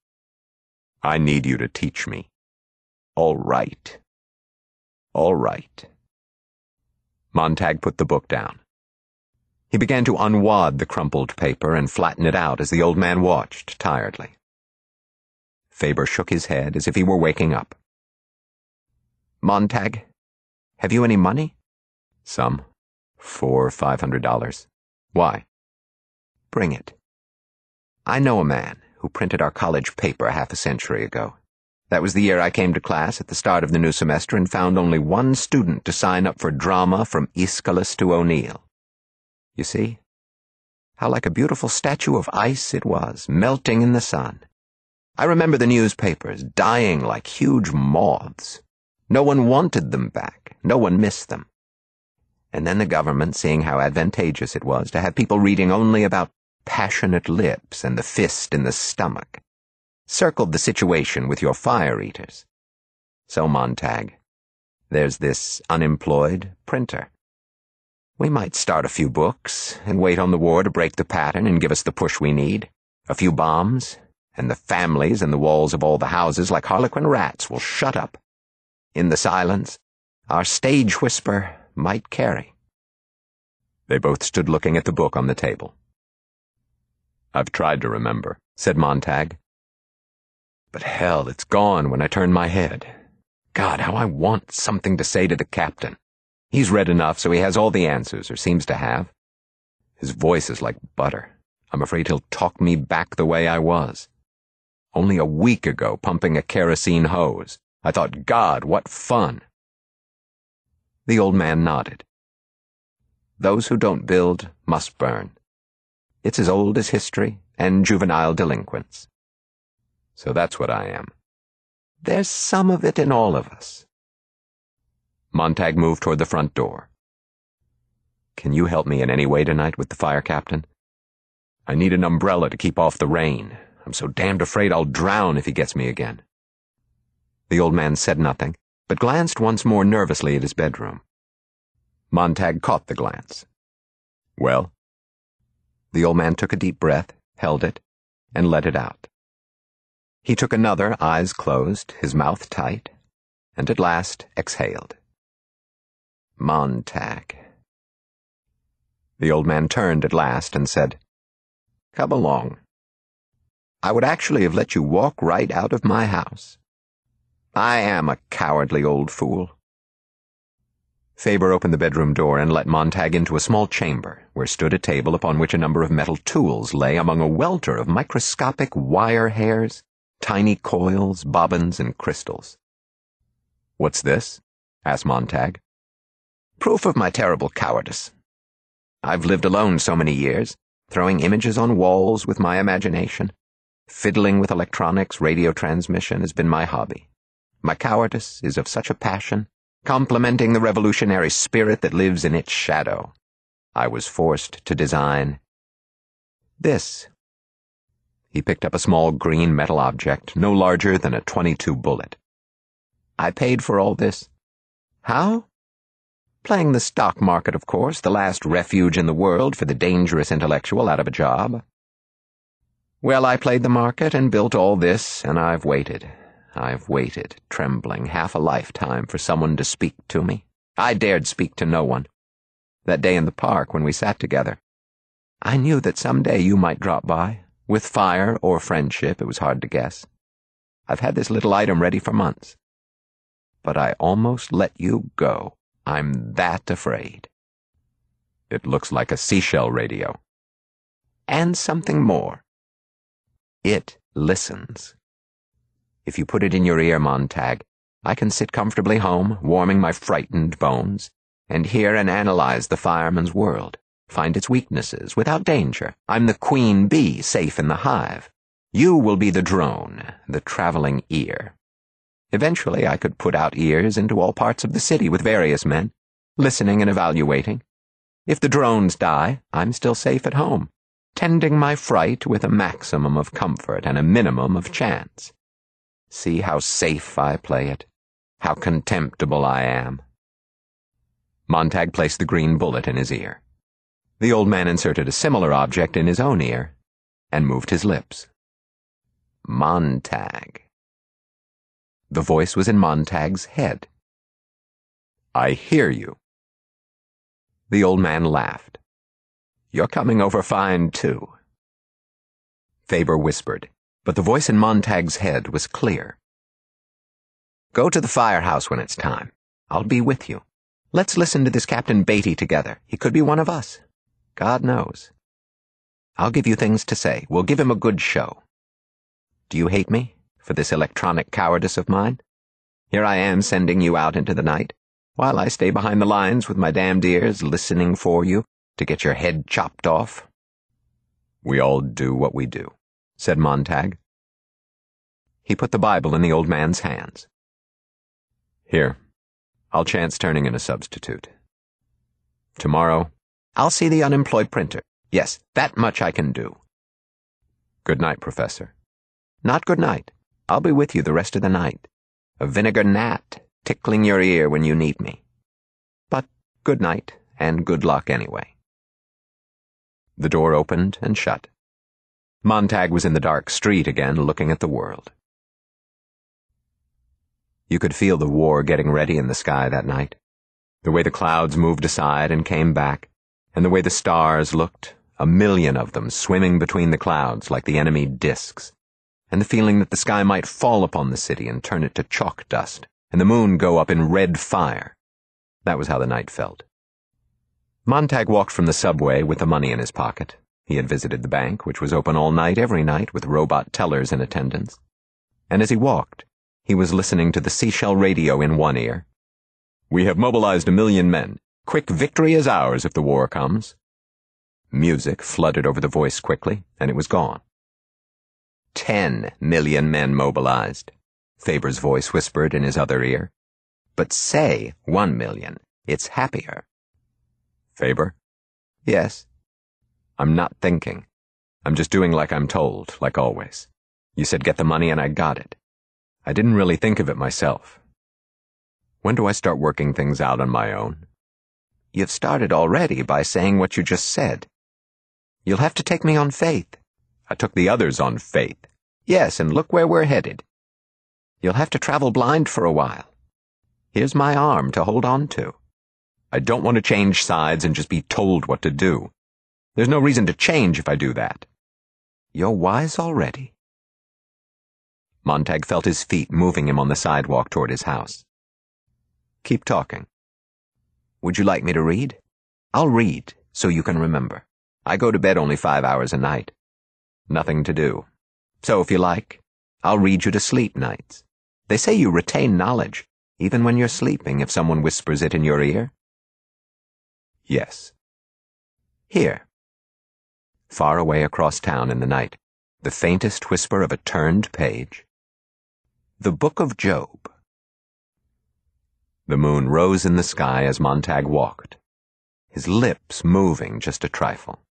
Speaker 3: I need you to teach me.
Speaker 1: All right. All right.
Speaker 3: Montag put the book down. He began to unwad the crumpled paper and flatten it out as the old man watched tiredly. Faber shook his head as if he were waking up.
Speaker 1: Montag, have you any money?
Speaker 3: Some. $400 or $500. Why?
Speaker 1: Bring it. I know a man who printed our college paper half a century ago. That was the year I came to class at the start of the new semester and found only one student to sign up for drama from Aeschylus to O'Neill. You see? How like a beautiful statue of ice it was, melting in the sun. I remember the newspapers dying like huge moths. No one wanted them back. No one missed them.
Speaker 3: And then the government, seeing how advantageous it was to have people reading only about passionate lips and the fist in the stomach, circled the situation with your fire eaters. So, Montag, there's this unemployed printer. We might start a few books and wait on the war to break the pattern and give us the push we need. A few bombs, and the families in the walls of all the houses, like harlequin rats, will shut up. In the silence, our stage whisper might carry. They both stood looking at the book on the table. "I've tried to remember," said Montag. "But hell, it's gone when I turn my head. God, how I want something to say to the captain. He's read enough, so he has all the answers, or seems to have. His voice is like butter. I'm afraid he'll talk me back the way I was. Only a week ago, pumping a kerosene hose. I thought, God, what fun." The old man nodded. "Those who don't build must burn. It's as old as history and juvenile delinquents. So that's what I am. There's some of it in all of us." Montag moved toward the front door. "Can you help me in any way tonight with the fire captain? I need an umbrella to keep off the rain. I'm so damned afraid I'll drown if he gets me again." The old man said nothing, but glanced once more nervously at his bedroom. Montag caught the glance. "Well?" The old man took a deep breath, held it, and let it out. He took another, eyes closed, his mouth tight, and at last exhaled. "Montag." The old man turned at last and said, "Come along. I would actually have let you walk right out of my house. I am a cowardly old fool." Faber opened the bedroom door and let Montag into a small chamber, where stood a table upon which a number of metal tools lay among a welter of microscopic wire hairs, tiny coils, bobbins, and crystals. "What's this?" asked Montag. "Proof of my terrible cowardice. I've lived alone so many years, throwing images on walls with my imagination. Fiddling with electronics, radio transmission has been my hobby. My cowardice is of such a passion, complementing the revolutionary spirit that lives in its shadow. I was forced to design this." He picked up a small green metal object, no larger than a .22 bullet. "I paid for all this. How? Playing the stock market, of course, the last refuge in the world for the dangerous intellectual out of a job. Well, I played the market and built all this, and I've waited, trembling, half a lifetime for someone to speak to me. I dared speak to no one. That day in the park when we sat together, I knew that someday you might drop by, with fire or friendship, it was hard to guess. I've had this little item ready for months. But I almost let you go. I'm that afraid." "It looks like a seashell radio." "And something more. It listens. If you put it in your ear, Montag, I can sit comfortably home, warming my frightened bones, and hear and analyze the fireman's world, find its weaknesses, without danger. I'm the queen bee, safe in the hive. You will be the drone, the traveling ear. Eventually I could put out ears into all parts of the city with various men, listening and evaluating. If the drones die, I'm still safe at home, tending my fright with a maximum of comfort and a minimum of chance. See how safe I play it, how contemptible I am." Montag placed the green bullet in his ear. The old man inserted a similar object in his own ear and moved his lips. "Montag." The voice was in Montag's head. "I hear you." The old man laughed. "You're coming over fine, too." Faber whispered, but the voice in Montag's head was clear. "Go to the firehouse when it's time. I'll be with you. Let's listen to this Captain Beatty together. He could be one of us. God knows. I'll give you things to say. We'll give him a good show. Do you hate me for this electronic cowardice of mine? Here I am sending you out into the night, while I stay behind the lines with my damned ears listening for you to get your head chopped off." "We all do what we do," said Montag. He put the Bible in the old man's hands. "Here, I'll chance turning in a substitute. Tomorrow,
Speaker 1: I'll see the unemployed printer. Yes, that much I can do.
Speaker 3: good night, Professor.
Speaker 1: Not good night. I'll be with you the rest of the night. A vinegar gnat tickling your ear when you need me. But good night, and good luck anyway.
Speaker 3: The door opened and shut. Montag was in the dark street again, looking at the world. You could feel the war getting ready in the sky that night. The way the clouds moved aside and came back, and the way the stars looked, 1,000,000 of them swimming between the clouds like the enemy discs, and the feeling that the sky might fall upon the city and turn it to chalk dust, and the moon go up in red fire. That was how the night felt. Montag walked from the subway with the money in his pocket. He had visited the bank, which was open all night every night with robot tellers in attendance. And as he walked, he was listening to the seashell radio in one ear. "We have mobilized 1,000,000 men. Quick victory is ours if the war comes." Music flooded over the voice quickly, and it was gone.
Speaker 1: 10 million men mobilized, Faber's voice whispered in his other ear. But say 1 million. It's happier.
Speaker 3: Faber?
Speaker 1: Yes.
Speaker 3: I'm not thinking. I'm just doing like I'm told, like always. You said get the money and I got it. I didn't really think of it myself. When do I start working things out on my own?
Speaker 1: You've started already by saying what you just said. You'll have to take me on faith.
Speaker 3: I took the others on faith.
Speaker 1: Yes, and look where we're headed. You'll have to travel blind for a while. Here's my arm to hold on to.
Speaker 3: I don't want to change sides and just be told what to do. There's no reason to change if I do that.
Speaker 1: You're wise already.
Speaker 3: Montag felt his feet moving him on the sidewalk toward his house.
Speaker 1: Keep talking. Would you like me to read? I'll read, so you can remember. I go to bed only 5 hours a night.
Speaker 3: Nothing to do.
Speaker 1: So if you like, I'll read you to sleep nights. They say you retain knowledge, even when you're sleeping, if someone whispers it in your ear.
Speaker 3: Yes.
Speaker 1: Here.
Speaker 3: Far away across town in the night, the faintest whisper of a turned page.
Speaker 1: The Book of Job.
Speaker 3: The moon rose in the sky as Montag walked, his lips moving just a trifle.